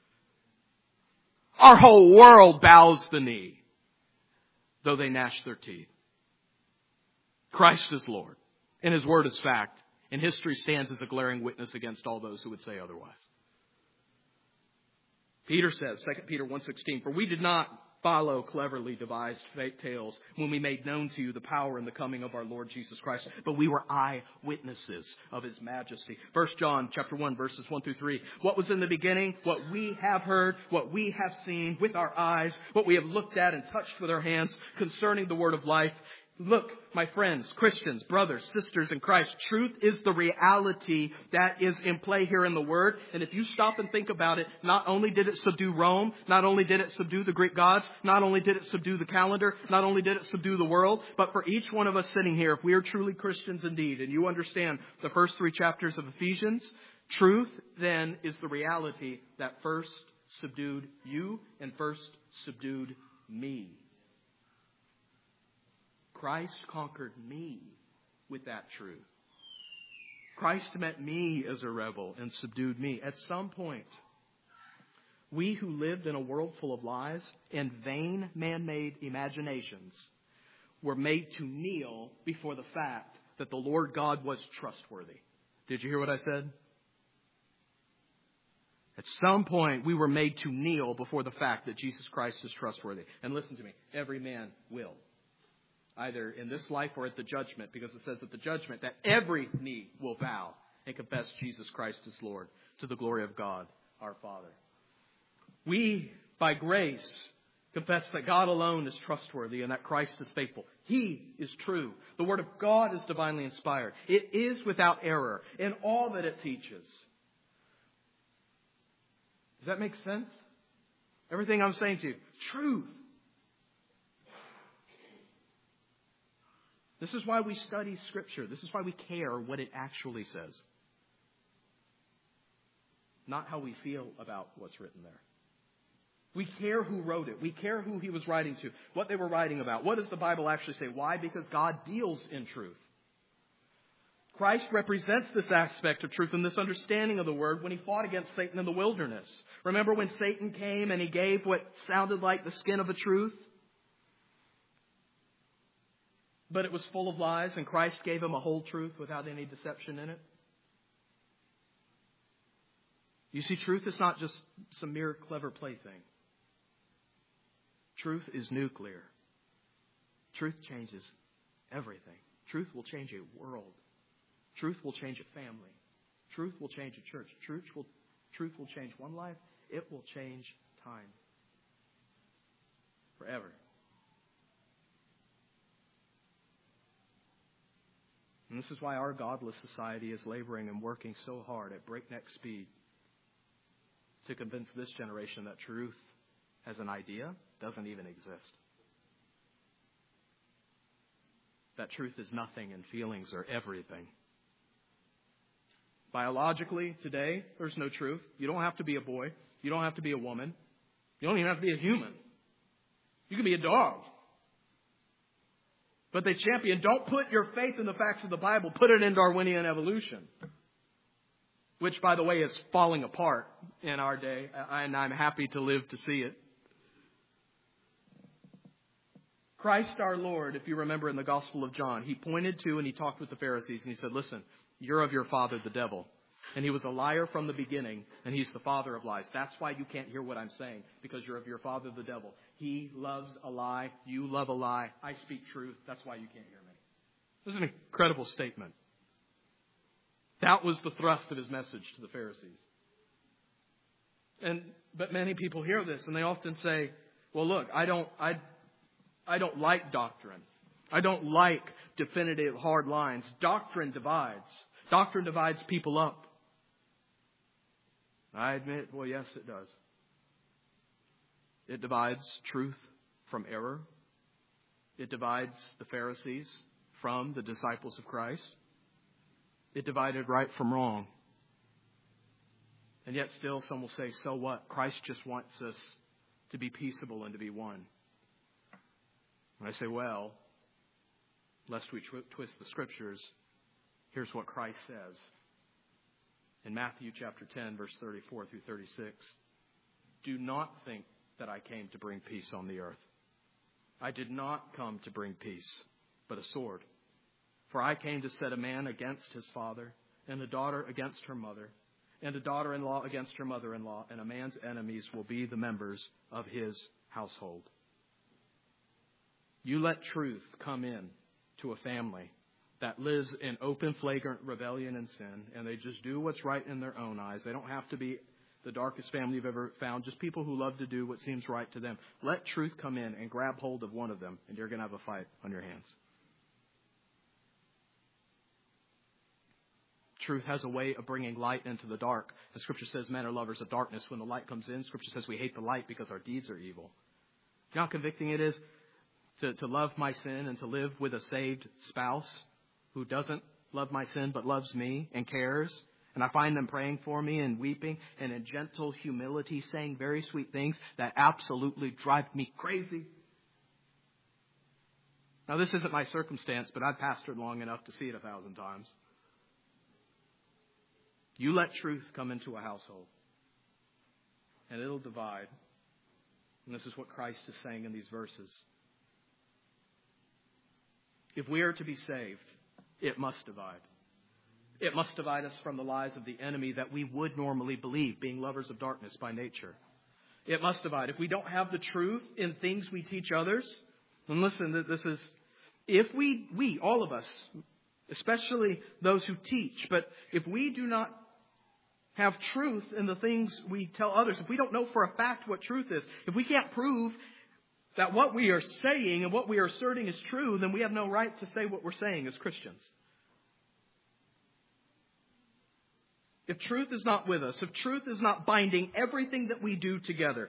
Our whole world bows the knee, though they gnash their teeth. Christ is Lord, and His word is fact, and history stands as a glaring witness against all those who would say otherwise. Peter says, Second Peter one sixteen, for we did not follow cleverly devised fake tales when we made known to you the power and the coming of our Lord Jesus Christ, but we were eyewitnesses of His majesty. First John chapter one, verses one through three. What was in the beginning, what we have heard, what we have seen with our eyes, what we have looked at and touched with our hands concerning the word of life. Look, my friends, Christians, brothers, sisters in Christ, truth is the reality that is in play here in the Word. And if you stop and think about it, not only did it subdue Rome, not only did it subdue the Greek gods, not only did it subdue the calendar, not only did it subdue the world, but for each one of us sitting here, if we are truly Christians indeed, and you understand the first three chapters of Ephesians, truth then is the reality that first subdued you and first subdued me. Christ conquered me with that truth. Christ met me as a rebel and subdued me. At some point, we who lived in a world full of lies and vain man-made imaginations were made to kneel before the fact that the Lord God was trustworthy. Did you hear what I said? At some point, we were made to kneel before the fact that Jesus Christ is trustworthy. And listen to me, every man will. Either in this life or at the judgment, because it says at the judgment that every knee will bow and confess Jesus Christ is Lord to the glory of God, our Father. We, by grace, confess that God alone is trustworthy and that Christ is faithful. He is true. The Word of God is divinely inspired. It is without error in all that it teaches. Does that make sense? Everything I'm saying to you, truth. This is why we study Scripture. This is why we care what it actually says. Not how we feel about what's written there. We care who wrote it. We care who he was writing to, what they were writing about. What does the Bible actually say? Why? Because God deals in truth. Christ represents this aspect of truth and this understanding of the Word when he fought against Satan in the wilderness. Remember when Satan came and he gave what sounded like the skin of the truth? But it was full of lies, and Christ gave him a whole truth without any deception in it. You see, truth is not just some mere clever plaything. Truth is nuclear. Truth changes everything. Truth will change a world. Truth will change a family. Truth will change a church. Truth will, truth will change one life. It will change time. Forever. And this is why our godless society is laboring and working so hard at breakneck speed to convince this generation that truth as an idea doesn't even exist. That truth is nothing and feelings are everything. Biologically, today, there's no truth. You don't have to be a boy. You don't have to be a woman. You don't even have to be a human. You can be a dog. But they champion, don't put your faith in the facts of the Bible. Put it in Darwinian evolution. Which, by the way, is falling apart in our day. And I'm happy to live to see it. Christ our Lord, if you remember in the Gospel of John, he pointed to and he talked with the Pharisees and he said, listen, you're of your father, the devil. And he was a liar from the beginning, and he's the father of lies. That's why you can't hear what I'm saying, because you're of your father, the devil. He loves a lie. You love a lie. I speak truth. That's why you can't hear me. This is an incredible statement. That was the thrust of his message to the Pharisees. And but many people hear this, and they often say, well, look, I don't, I, I don't like doctrine. I don't like definitive hard lines. Doctrine divides. Doctrine divides people up. I admit, well, yes, it does. It divides truth from error. It divides the Pharisees from the disciples of Christ. It divided right from wrong. And yet still some will say, so what? Christ just wants us to be peaceable and to be one. And I say, well, lest we tw- twist the Scriptures, here's what Christ says. In Matthew chapter ten, verse thirty-four through thirty-six. Do not think that I came to bring peace on the earth. I did not come to bring peace, but a sword. For I came to set a man against his father, and a daughter against her mother, and a daughter-in-law against her mother-in-law, and a man's enemies will be the members of his household. You let truth come in to a family that lives in open, flagrant rebellion and sin, and they just do what's right in their own eyes. They don't have to be the darkest family you've ever found, just people who love to do what seems right to them. Let truth come in and grab hold of one of them, and you're going to have a fight on your hands. Truth has a way of bringing light into the dark. The Scripture says men are lovers of darkness. When the light comes in, Scripture says we hate the light because our deeds are evil. You know how convicting it is to, to love my sin and to live with a saved spouse who doesn't love my sin but loves me and cares. And I find them praying for me and weeping and in gentle humility saying very sweet things that absolutely drive me crazy. Now, this isn't my circumstance, but I've pastored long enough to see it a thousand times. You let truth come into a household, and it'll divide. And this is what Christ is saying in these verses. If we are to be saved, it must divide. It must divide us from the lies of the enemy that we would normally believe, being lovers of darkness by nature. It must divide. If we don't have the truth in things we teach others, and listen, this is, if we, we, all of us, especially those who teach, but if we do not have truth in the things we tell others, if we don't know for a fact what truth is, if we can't prove that what we are saying and what we are asserting is true, then we have no right to say what we're saying as Christians. If truth is not with us, if truth is not binding everything that we do together,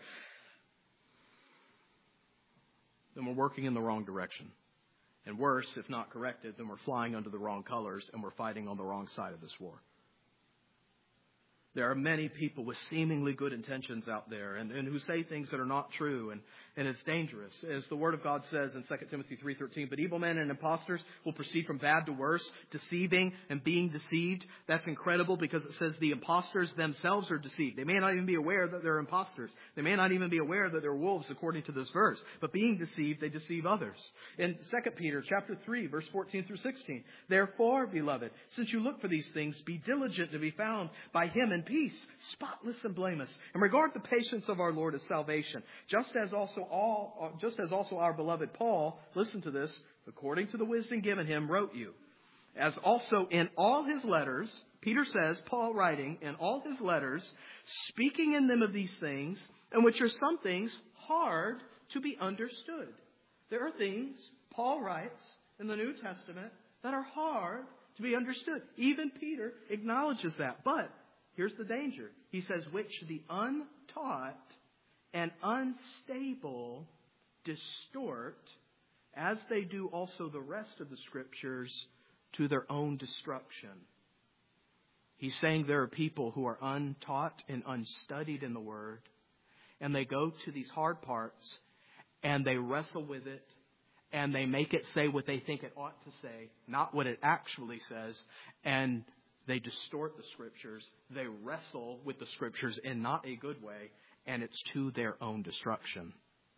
then we're working in the wrong direction. And worse, if not corrected, then we're flying under the wrong colors and we're fighting on the wrong side of this war. There are many people with seemingly good intentions out there and, and who say things that are not true, and, and it's dangerous. As the Word of God says in Second Timothy three thirteen, but evil men and impostors will proceed from bad to worse, deceiving and being deceived. That's incredible because it says the impostors themselves are deceived. They may not even be aware that they're impostors. They may not even be aware that they're wolves according to this verse. But being deceived, they deceive others. In Second Peter chapter three, verse fourteen through sixteen, therefore, beloved, since you look for these things, be diligent to be found by Him in peace, spotless and blameless, and regard the patience of our Lord as salvation, just as also all, just as also our beloved Paul, listen to this, according to the wisdom given him, wrote you. As also in all his letters, Peter says, Paul writing in all his letters, speaking in them of these things, and which are some things hard to be understood. There are things Paul writes in the New Testament that are hard to be understood. Even Peter acknowledges that. But here's the danger. He says, which the untaught and unstable distort, as they do also the rest of the Scriptures, to their own destruction. He's saying there are people who are untaught and unstudied in the Word, and they go to these hard parts, and they wrestle with it, and they make it say what they think it ought to say, not what it actually says, and they distort the Scriptures. They wrestle with the Scriptures in not a good way, and it's to their own destruction.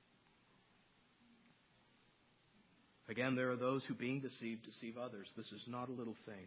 Again, there are those who, being deceived, deceive others. This is not a little thing.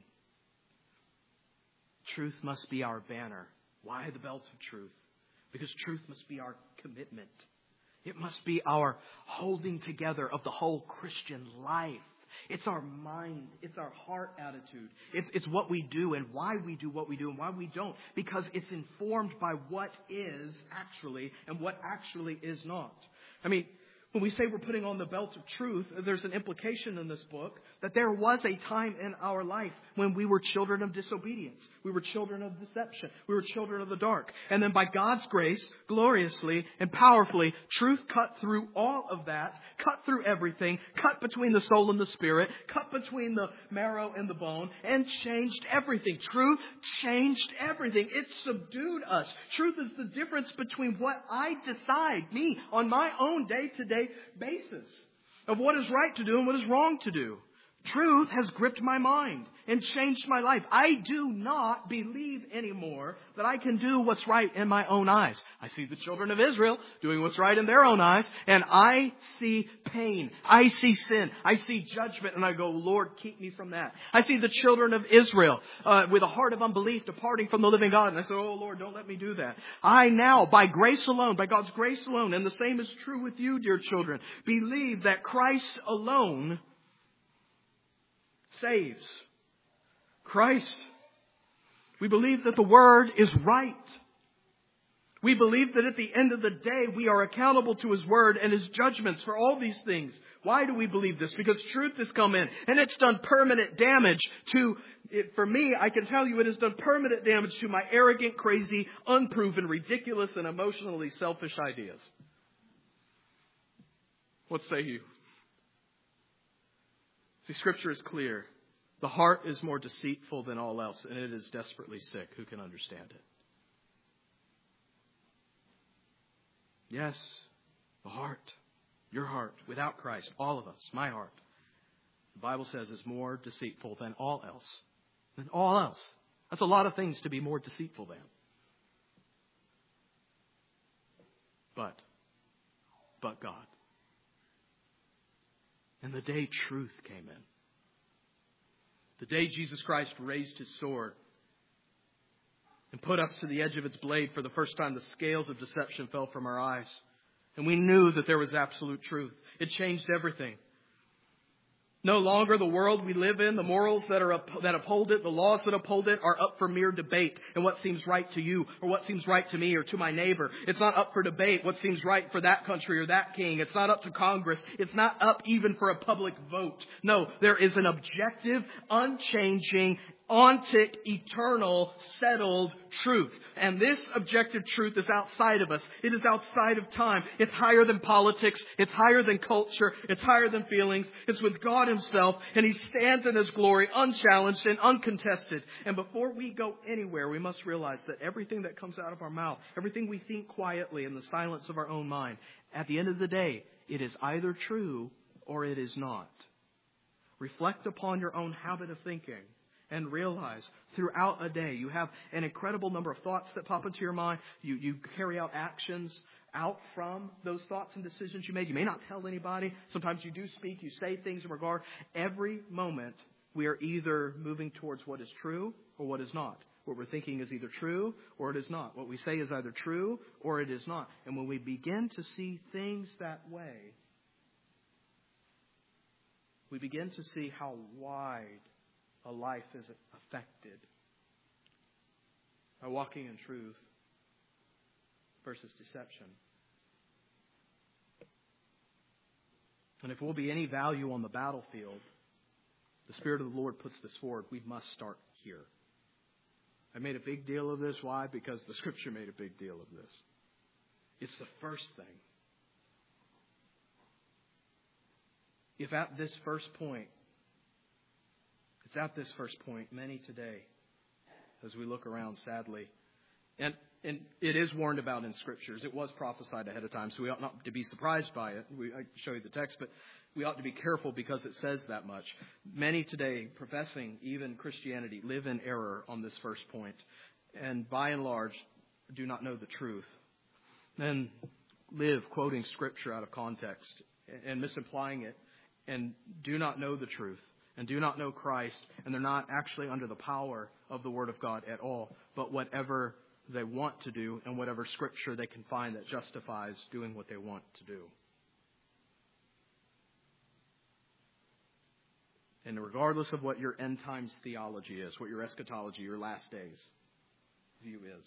Truth must be our banner. Why the belt of truth? Because truth must be our commitment. It must be our holding together of the whole Christian life. It's our mind. It's our heart attitude. It's, it's what we do and why we do what we do and why we don't. Because it's informed by what is actually and what actually is not. I mean, when we say we're putting on the belt of truth, there's an implication in this book that there was a time in our life when we were children of disobedience. We were children of deception. We were children of the dark. And then by God's grace, gloriously and powerfully, truth cut through all of that, cut through everything, cut between the soul and the spirit, cut between the marrow and the bone, and changed everything. Truth changed everything. It subdued us. Truth is the difference between what I decide, me, on my own day-to-day basis of what is right to do and what is wrong to do. Truth has gripped my mind and changed my life. I do not believe anymore that I can do what's right in my own eyes. I see the children of Israel doing what's right in their own eyes, and I see pain. I see sin. I see judgment, and I go, Lord, keep me from that. I see the children of Israel uh, with a heart of unbelief departing from the living God, and I say, oh, Lord, don't let me do that. I now, by grace alone, by God's grace alone, and the same is true with you, dear children, believe that Christ alone saves. Christ. We believe that the Word is right. We believe that at the end of the day, we are accountable to His Word and His judgments for all these things. Why do we believe this? Because truth has come in and it's done permanent damage to, it, for me, I can tell you it has done permanent damage to my arrogant, crazy, unproven, ridiculous, and emotionally selfish ideas. What say you? See, Scripture is clear. The heart is more deceitful than all else, and it is desperately sick. Who can understand it? Yes, the heart, your heart, without Christ, all of us, my heart, the Bible says is more deceitful than all else. Than all else. That's a lot of things to be more deceitful than. But, but God. And the day truth came in. The day Jesus Christ raised His sword and put us to the edge of its blade for the first time, the scales of deception fell from our eyes. And we knew that there was absolute truth. It changed everything. No longer the world we live in, the morals that are up, that uphold it, the laws that uphold it are up for mere debate. And what seems right to you or what seems right to me or to my neighbor. It's not up for debate what seems right for that country or that king. It's not up to Congress. It's not up even for a public vote. No, there is an objective, unchanging, ontic, eternal, settled truth. And this objective truth is outside of us. It is outside of time. It's higher than politics. It's higher than culture. It's higher than feelings. It's with God Himself. And He stands in His glory unchallenged and uncontested. And before we go anywhere, we must realize that everything that comes out of our mouth, everything we think quietly in the silence of our own mind, at the end of the day, it is either true or it is not. Reflect upon your own habit of thinking and realize throughout a day you have an incredible number of thoughts that pop into your mind. You, you carry out actions out from those thoughts and decisions you made. You may not tell anybody. Sometimes you do speak. You say things in regard. Every moment we are either moving towards what is true or what is not. What we're thinking is either true or it is not. What we say is either true or it is not. And when we begin to see things that way, we begin to see how wide a life is affected by walking in truth versus deception. And if there will be any value on the battlefield, the Spirit of the Lord puts this forward. We must start here. I made a big deal of this. Why? Because the Scripture made a big deal of this. It's the first thing. If at this first point, it's at this first point, many today, as we look around sadly, and and it is warned about in Scriptures. It was prophesied ahead of time, so we ought not to be surprised by it. We, I can show you the text, but we ought to be careful because it says that much. Many today, professing even Christianity, live in error on this first point, and by and large, do not know the truth. And live quoting Scripture out of context and misapplying it, and do not know the truth. And do not know Christ, and they're not actually under the power of the Word of God at all, but whatever they want to do and whatever Scripture they can find that justifies doing what they want to do. And regardless of what your end times theology is, what your eschatology, your last days view is,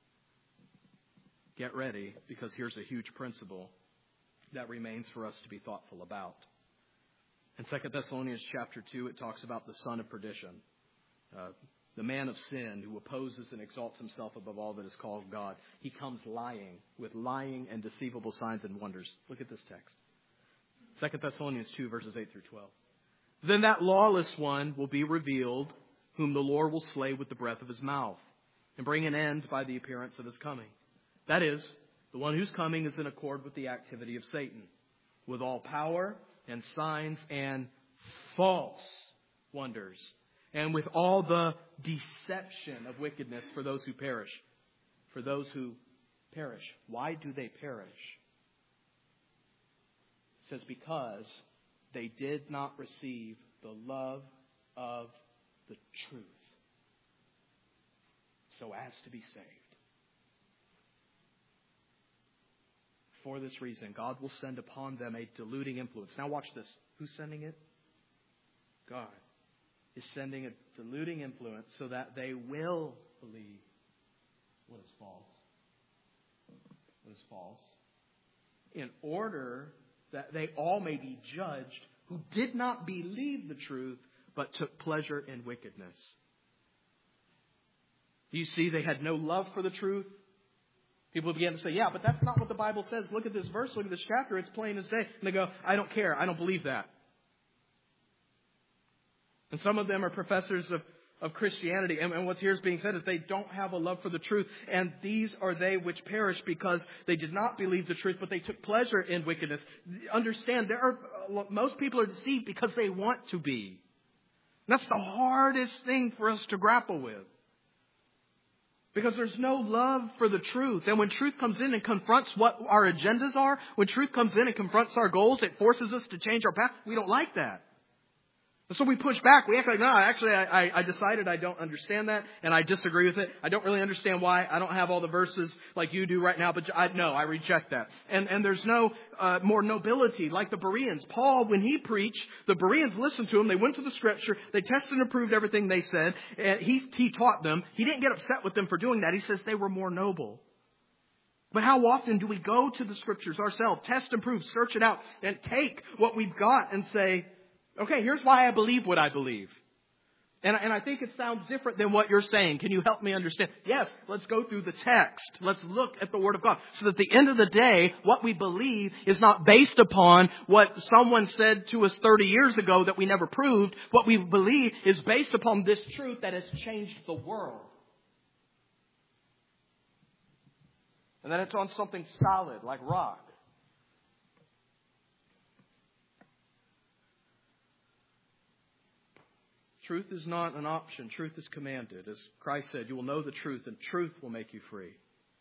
get ready, because here's a huge principle that remains for us to be thoughtful about. In Second Thessalonians chapter two, it talks about the son of perdition, uh, the man of sin who opposes and exalts himself above all that is called God. He comes lying with lying and deceivable signs and wonders. Look at this text. Second Thessalonians two, verses eight through twelve. Then that lawless one will be revealed, whom the Lord will slay with the breath of His mouth, and bring an end by the appearance of His coming. That is, the one whose coming is in accord with the activity of Satan, with all power and signs and false wonders, and with all the deception of wickedness for those who perish. For those who perish. Why do they perish? It says, because they did not receive the love of the truth, so as to be saved. For this reason, God will send upon them a deluding influence. Now watch this. Who's sending it? God is sending a deluding influence so that they will believe what is false. What is false. In order that they all may be judged who did not believe the truth, but took pleasure in wickedness. You see, they had no love for the truth. People began to say, yeah, but that's not what the Bible says. Look at this verse, look at this chapter, it's plain as day. And they go, I don't care, I don't believe that. And some of them are professors of, of Christianity. And, and what's here is being said is they don't have a love for the truth. And these are they which perish because they did not believe the truth, but they took pleasure in wickedness. Understand, there are most people are deceived because they want to be. And that's the hardest thing for us to grapple with. Because there's no love for the truth. And when truth comes in and confronts what our agendas are, when truth comes in and confronts our goals, it forces us to change our path. We don't like that. And so we push back. We act like, no, actually, I, I decided I don't understand that, and I disagree with it. I don't really understand why. I don't have all the verses like you do right now, but I, no, I reject that. And, and there's no uh, more nobility like the Bereans. Paul, when he preached, the Bereans listened to him. They went to the Scripture. They tested and approved everything they said. And he, he taught them. He didn't get upset with them for doing that. He says they were more noble. But how often do we go to the Scriptures ourselves, test and prove, search it out, and take what we've got and say, okay, here's why I believe what I believe. And, and I think it sounds different than what you're saying. Can you help me understand? Yes, let's go through the text. Let's look at the Word of God. So that at the end of the day, what we believe is not based upon what someone said to us thirty years ago that we never proved. What we believe is based upon this truth that has changed the world. And that it's on something solid like rock. Truth is not an option. Truth is commanded. As Christ said, you will know the truth, and truth will make you free.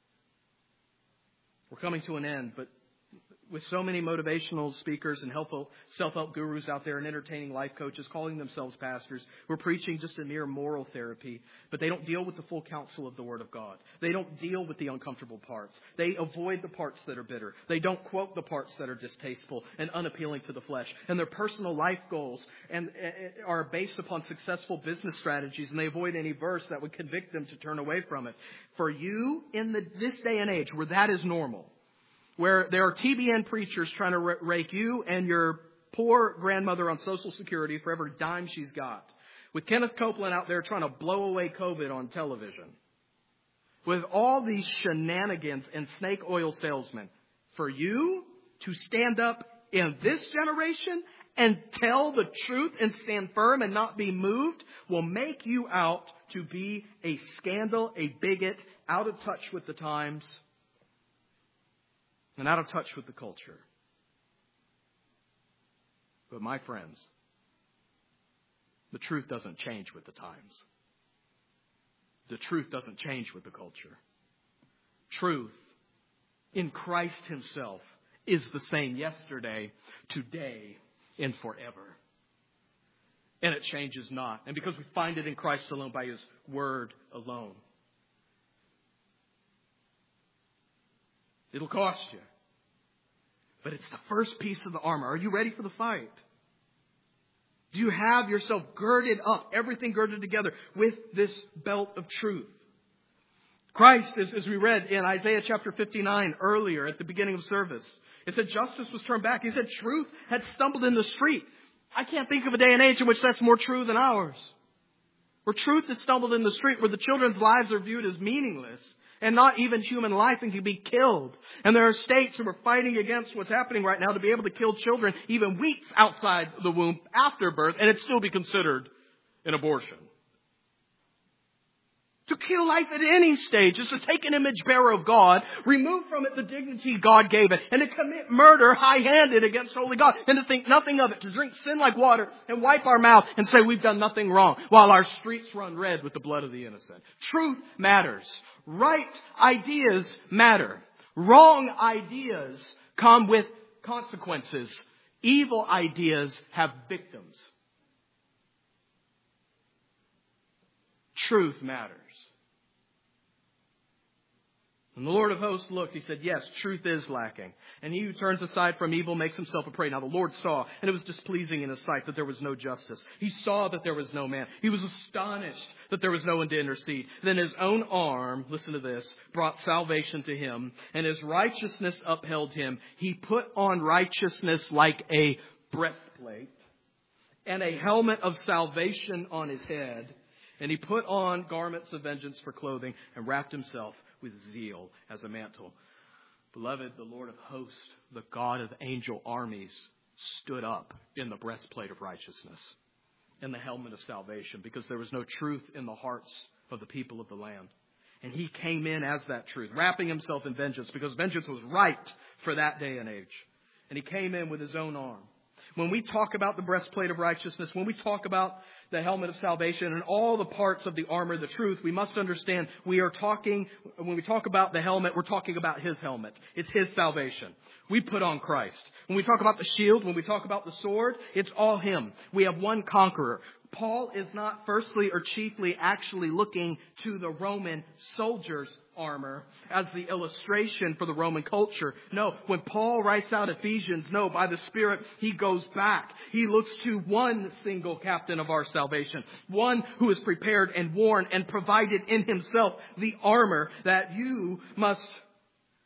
We're coming to an end, but with so many motivational speakers and helpful self-help gurus out there and entertaining life coaches calling themselves pastors, we're preaching just a mere moral therapy, but they don't deal with the full counsel of the Word of God. They don't deal with the uncomfortable parts. They avoid the parts that are bitter. They don't quote the parts that are distasteful and unappealing to the flesh. And their personal life goals and are based upon successful business strategies, and they avoid any verse that would convict them to turn away from it. For you, in the, this day and age where that is normal, where there are T B N preachers trying to rake you and your poor grandmother on Social Security for every dime she's got. With Kenneth Copeland out there trying to blow away COVID on television. With all these shenanigans and snake oil salesmen. For you to stand up in this generation and tell the truth and stand firm and not be moved will make you out to be a scandal, a bigot, out of touch with the times, and out of touch with the culture. But my friends, the truth doesn't change with the times. The truth doesn't change with the culture. Truth in Christ Himself is the same yesterday, today, and forever. And it changes not. And because we find it in Christ alone, by His Word alone. It'll cost you. But it's the first piece of the armor. Are you ready for the fight? Do you have yourself girded up, everything girded together with this belt of truth? Christ, as, as we read in Isaiah chapter fifty-nine earlier at the beginning of service, it said justice was turned back. He said truth had stumbled in the street. I can't think of a day and age in which that's more true than ours. Where truth has stumbled in the street, where the children's lives are viewed as meaningless. And not even human life and can be killed. And there are states who are fighting against what's happening right now to be able to kill children even weeks outside the womb after birth, and it still be considered an abortion. To kill life at any stage is to take an image bearer of God, remove from it the dignity God gave it, and to commit murder high-handed against holy God, and to think nothing of it, to drink sin like water and wipe our mouth and say we've done nothing wrong, while our streets run red with the blood of the innocent. Truth matters. Right ideas matter. Wrong ideas come with consequences. Evil ideas have victims. Truth matters. And the Lord of hosts looked, He said, yes, truth is lacking. And he who turns aside from evil makes himself a prey. Now the Lord saw, and it was displeasing in His sight that there was no justice. He saw that there was no man. He was astonished that there was no one to intercede. Then His own arm, listen to this, brought salvation to Him, and His righteousness upheld Him. He put on righteousness like a breastplate, and a helmet of salvation on His head. And He put on garments of vengeance for clothing, and wrapped Himself with zeal as a mantle. Beloved, the Lord of hosts, the God of angel armies, stood up in the breastplate of righteousness and the helmet of salvation, because there was no truth in the hearts of the people of the land. And He came in as that truth, wrapping Himself in vengeance, because vengeance was right for that day and age. And He came in with His own arm. When we talk about the breastplate of righteousness, when we talk about the helmet of salvation and all the parts of the armor, the truth, we must understand we are talking, when we talk about the helmet, we're talking about His helmet. It's His salvation. We put on Christ. When we talk about the shield, when we talk about the sword, it's all Him. We have one conqueror. Paul is not firstly or chiefly actually looking to the Roman soldiers' armor as the illustration for the Roman culture. No, when Paul writes out Ephesians, no, by the Spirit, he goes back. He looks to one single captain of our salvation, one who is prepared and worn and provided in Himself the armor that you must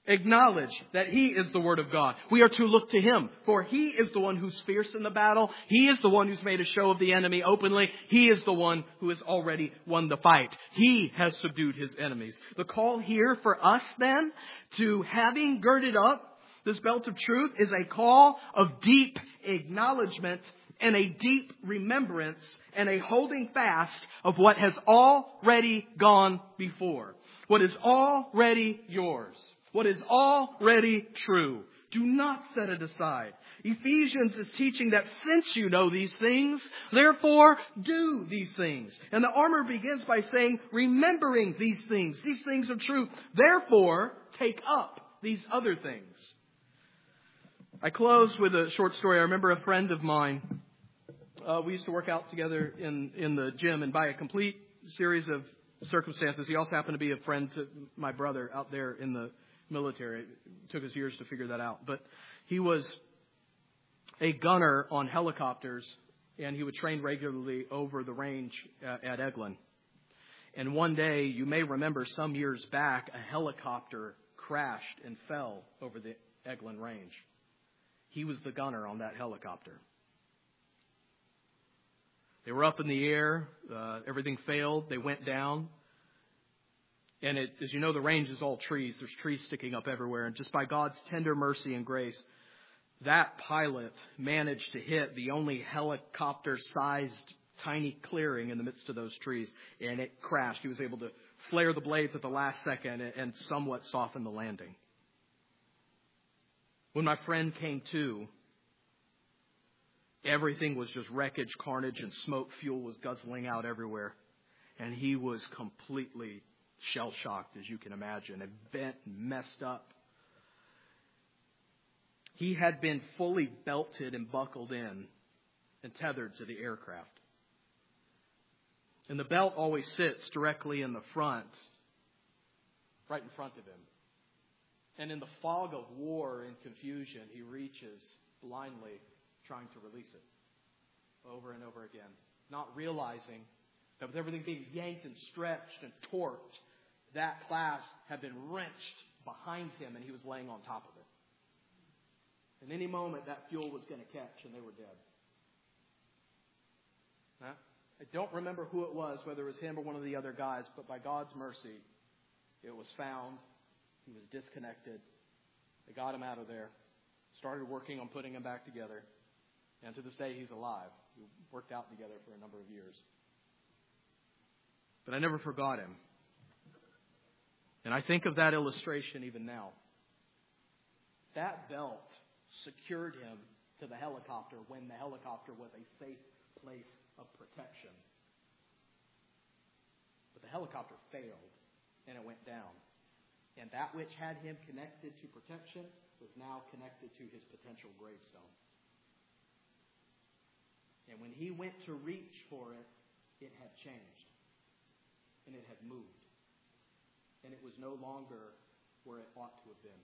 Acknowledge that He is the Word of God. We are to look to Him, for He is the one who's fierce in the battle. He is the one who's made a show of the enemy openly. He is the one who has already won the fight. He has subdued His enemies. The call here for us then to having girded up this belt of truth is a call of deep acknowledgement and a deep remembrance and a holding fast of what has already gone before. What is already yours. What is already true. Do not set it aside. Ephesians is teaching that since you know these things, therefore do these things. And the armor begins by saying, remembering these things. These things are true. Therefore, take up these other things. I close with a short story. I remember a friend of mine. Uh, we used to work out together in, in the gym, and by a complete series of circumstances, he also happened to be a friend to my brother out there in the military. It took us years to figure that out. But he was a gunner on helicopters, and he would train regularly over the range uh, at Eglin. And one day, you may remember some years back, a helicopter crashed and fell over the Eglin range. He was the gunner on that helicopter. They were up in the air. Uh, everything failed. They went down. And it, as you know, the range is all trees. There's trees sticking up everywhere. And just by God's tender mercy and grace, that pilot managed to hit the only helicopter-sized tiny clearing in the midst of those trees. And it crashed. He was able to flare the blades at the last second and, and somewhat soften the landing. When my friend came to, everything was just wreckage, carnage, and smoke. Fuel was guzzling out everywhere. And he was completely shell-shocked, as you can imagine, and bent and messed up. He had been fully belted and buckled in and tethered to the aircraft. And the belt always sits directly in the front, right in front of him. And in the fog of war and confusion, he reaches blindly, trying to release it over and over again, not realizing that with everything being yanked and stretched and torqued, that clasp had been wrenched behind him and he was laying on top of it. In any moment, that fuel was going to catch and they were dead. Huh? I don't remember who it was, whether it was him or one of the other guys, but by God's mercy, it was found. He was disconnected. They got him out of there, started working on putting him back together. And to this day, he's alive. We worked out together for a number of years. But I never forgot him. And I think of that illustration even now. That belt secured him to the helicopter when the helicopter was a safe place of protection. But the helicopter failed, and it went down. And that which had him connected to protection was now connected to his potential gravestone. And when he went to reach for it, it had changed. And it had moved. And it was no longer where it ought to have been.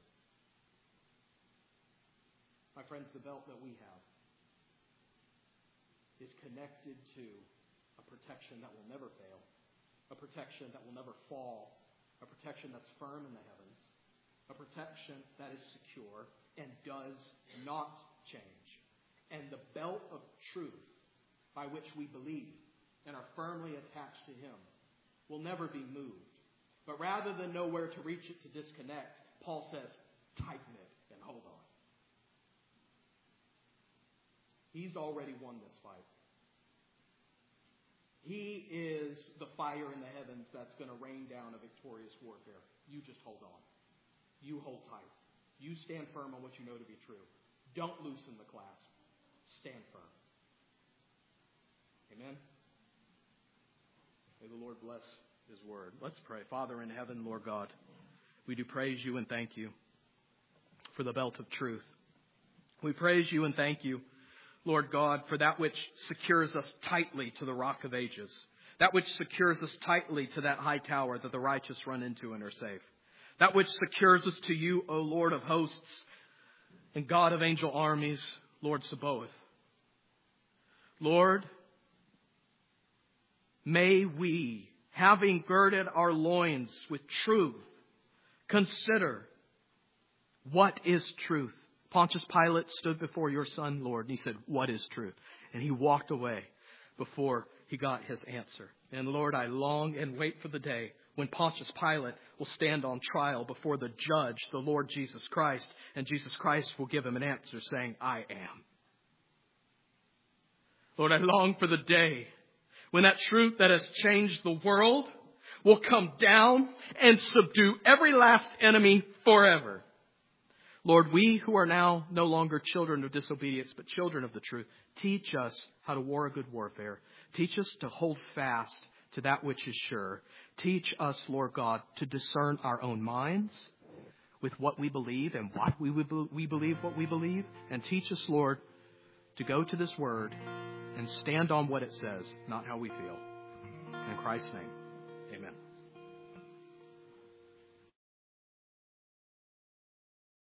My friends, the belt that we have is connected to a protection that will never fail, a protection that will never fall, a protection that's firm in the heavens, a protection that is secure and does not change. And the belt of truth by which we believe and are firmly attached to Him will never be moved. But rather than know where to reach it to disconnect, Paul says, tighten it and hold on. He's already won this fight. He is the fire in the heavens that's going to rain down a victorious warfare. You just hold on. You hold tight. You stand firm on what you know to be true. Don't loosen the clasp. Stand firm. Amen? May the Lord bless His word. Let's pray. Father in heaven, Lord God, we do praise You and thank You for the belt of truth. We praise You and thank You, Lord God, for that which secures us tightly to the rock of ages. That which secures us tightly to that high tower that the righteous run into and are safe. That which secures us to You, O Lord of hosts and God of angel armies, Lord Sabaoth. Lord, may we, having girded our loins with truth, consider What is truth? Pontius Pilate stood before your son, Lord, and he said, what is truth? And he walked away before he got his answer. And Lord, I long and wait for the day when Pontius Pilate will stand on trial before the judge, the Lord Jesus Christ, and Jesus Christ will give him an answer saying, I am. Lord, I long for the day when that truth that has changed the world will come down and subdue every last enemy forever. Lord, we who are now no longer children of disobedience, but children of the truth, teach us how to war a good warfare. Teach us to hold fast to that which is sure. Teach us, Lord God, to discern our own minds with what we believe and what we, we believe what we believe. And teach us, Lord, to go to this word and stand on what it says, not how we feel. In Christ's name.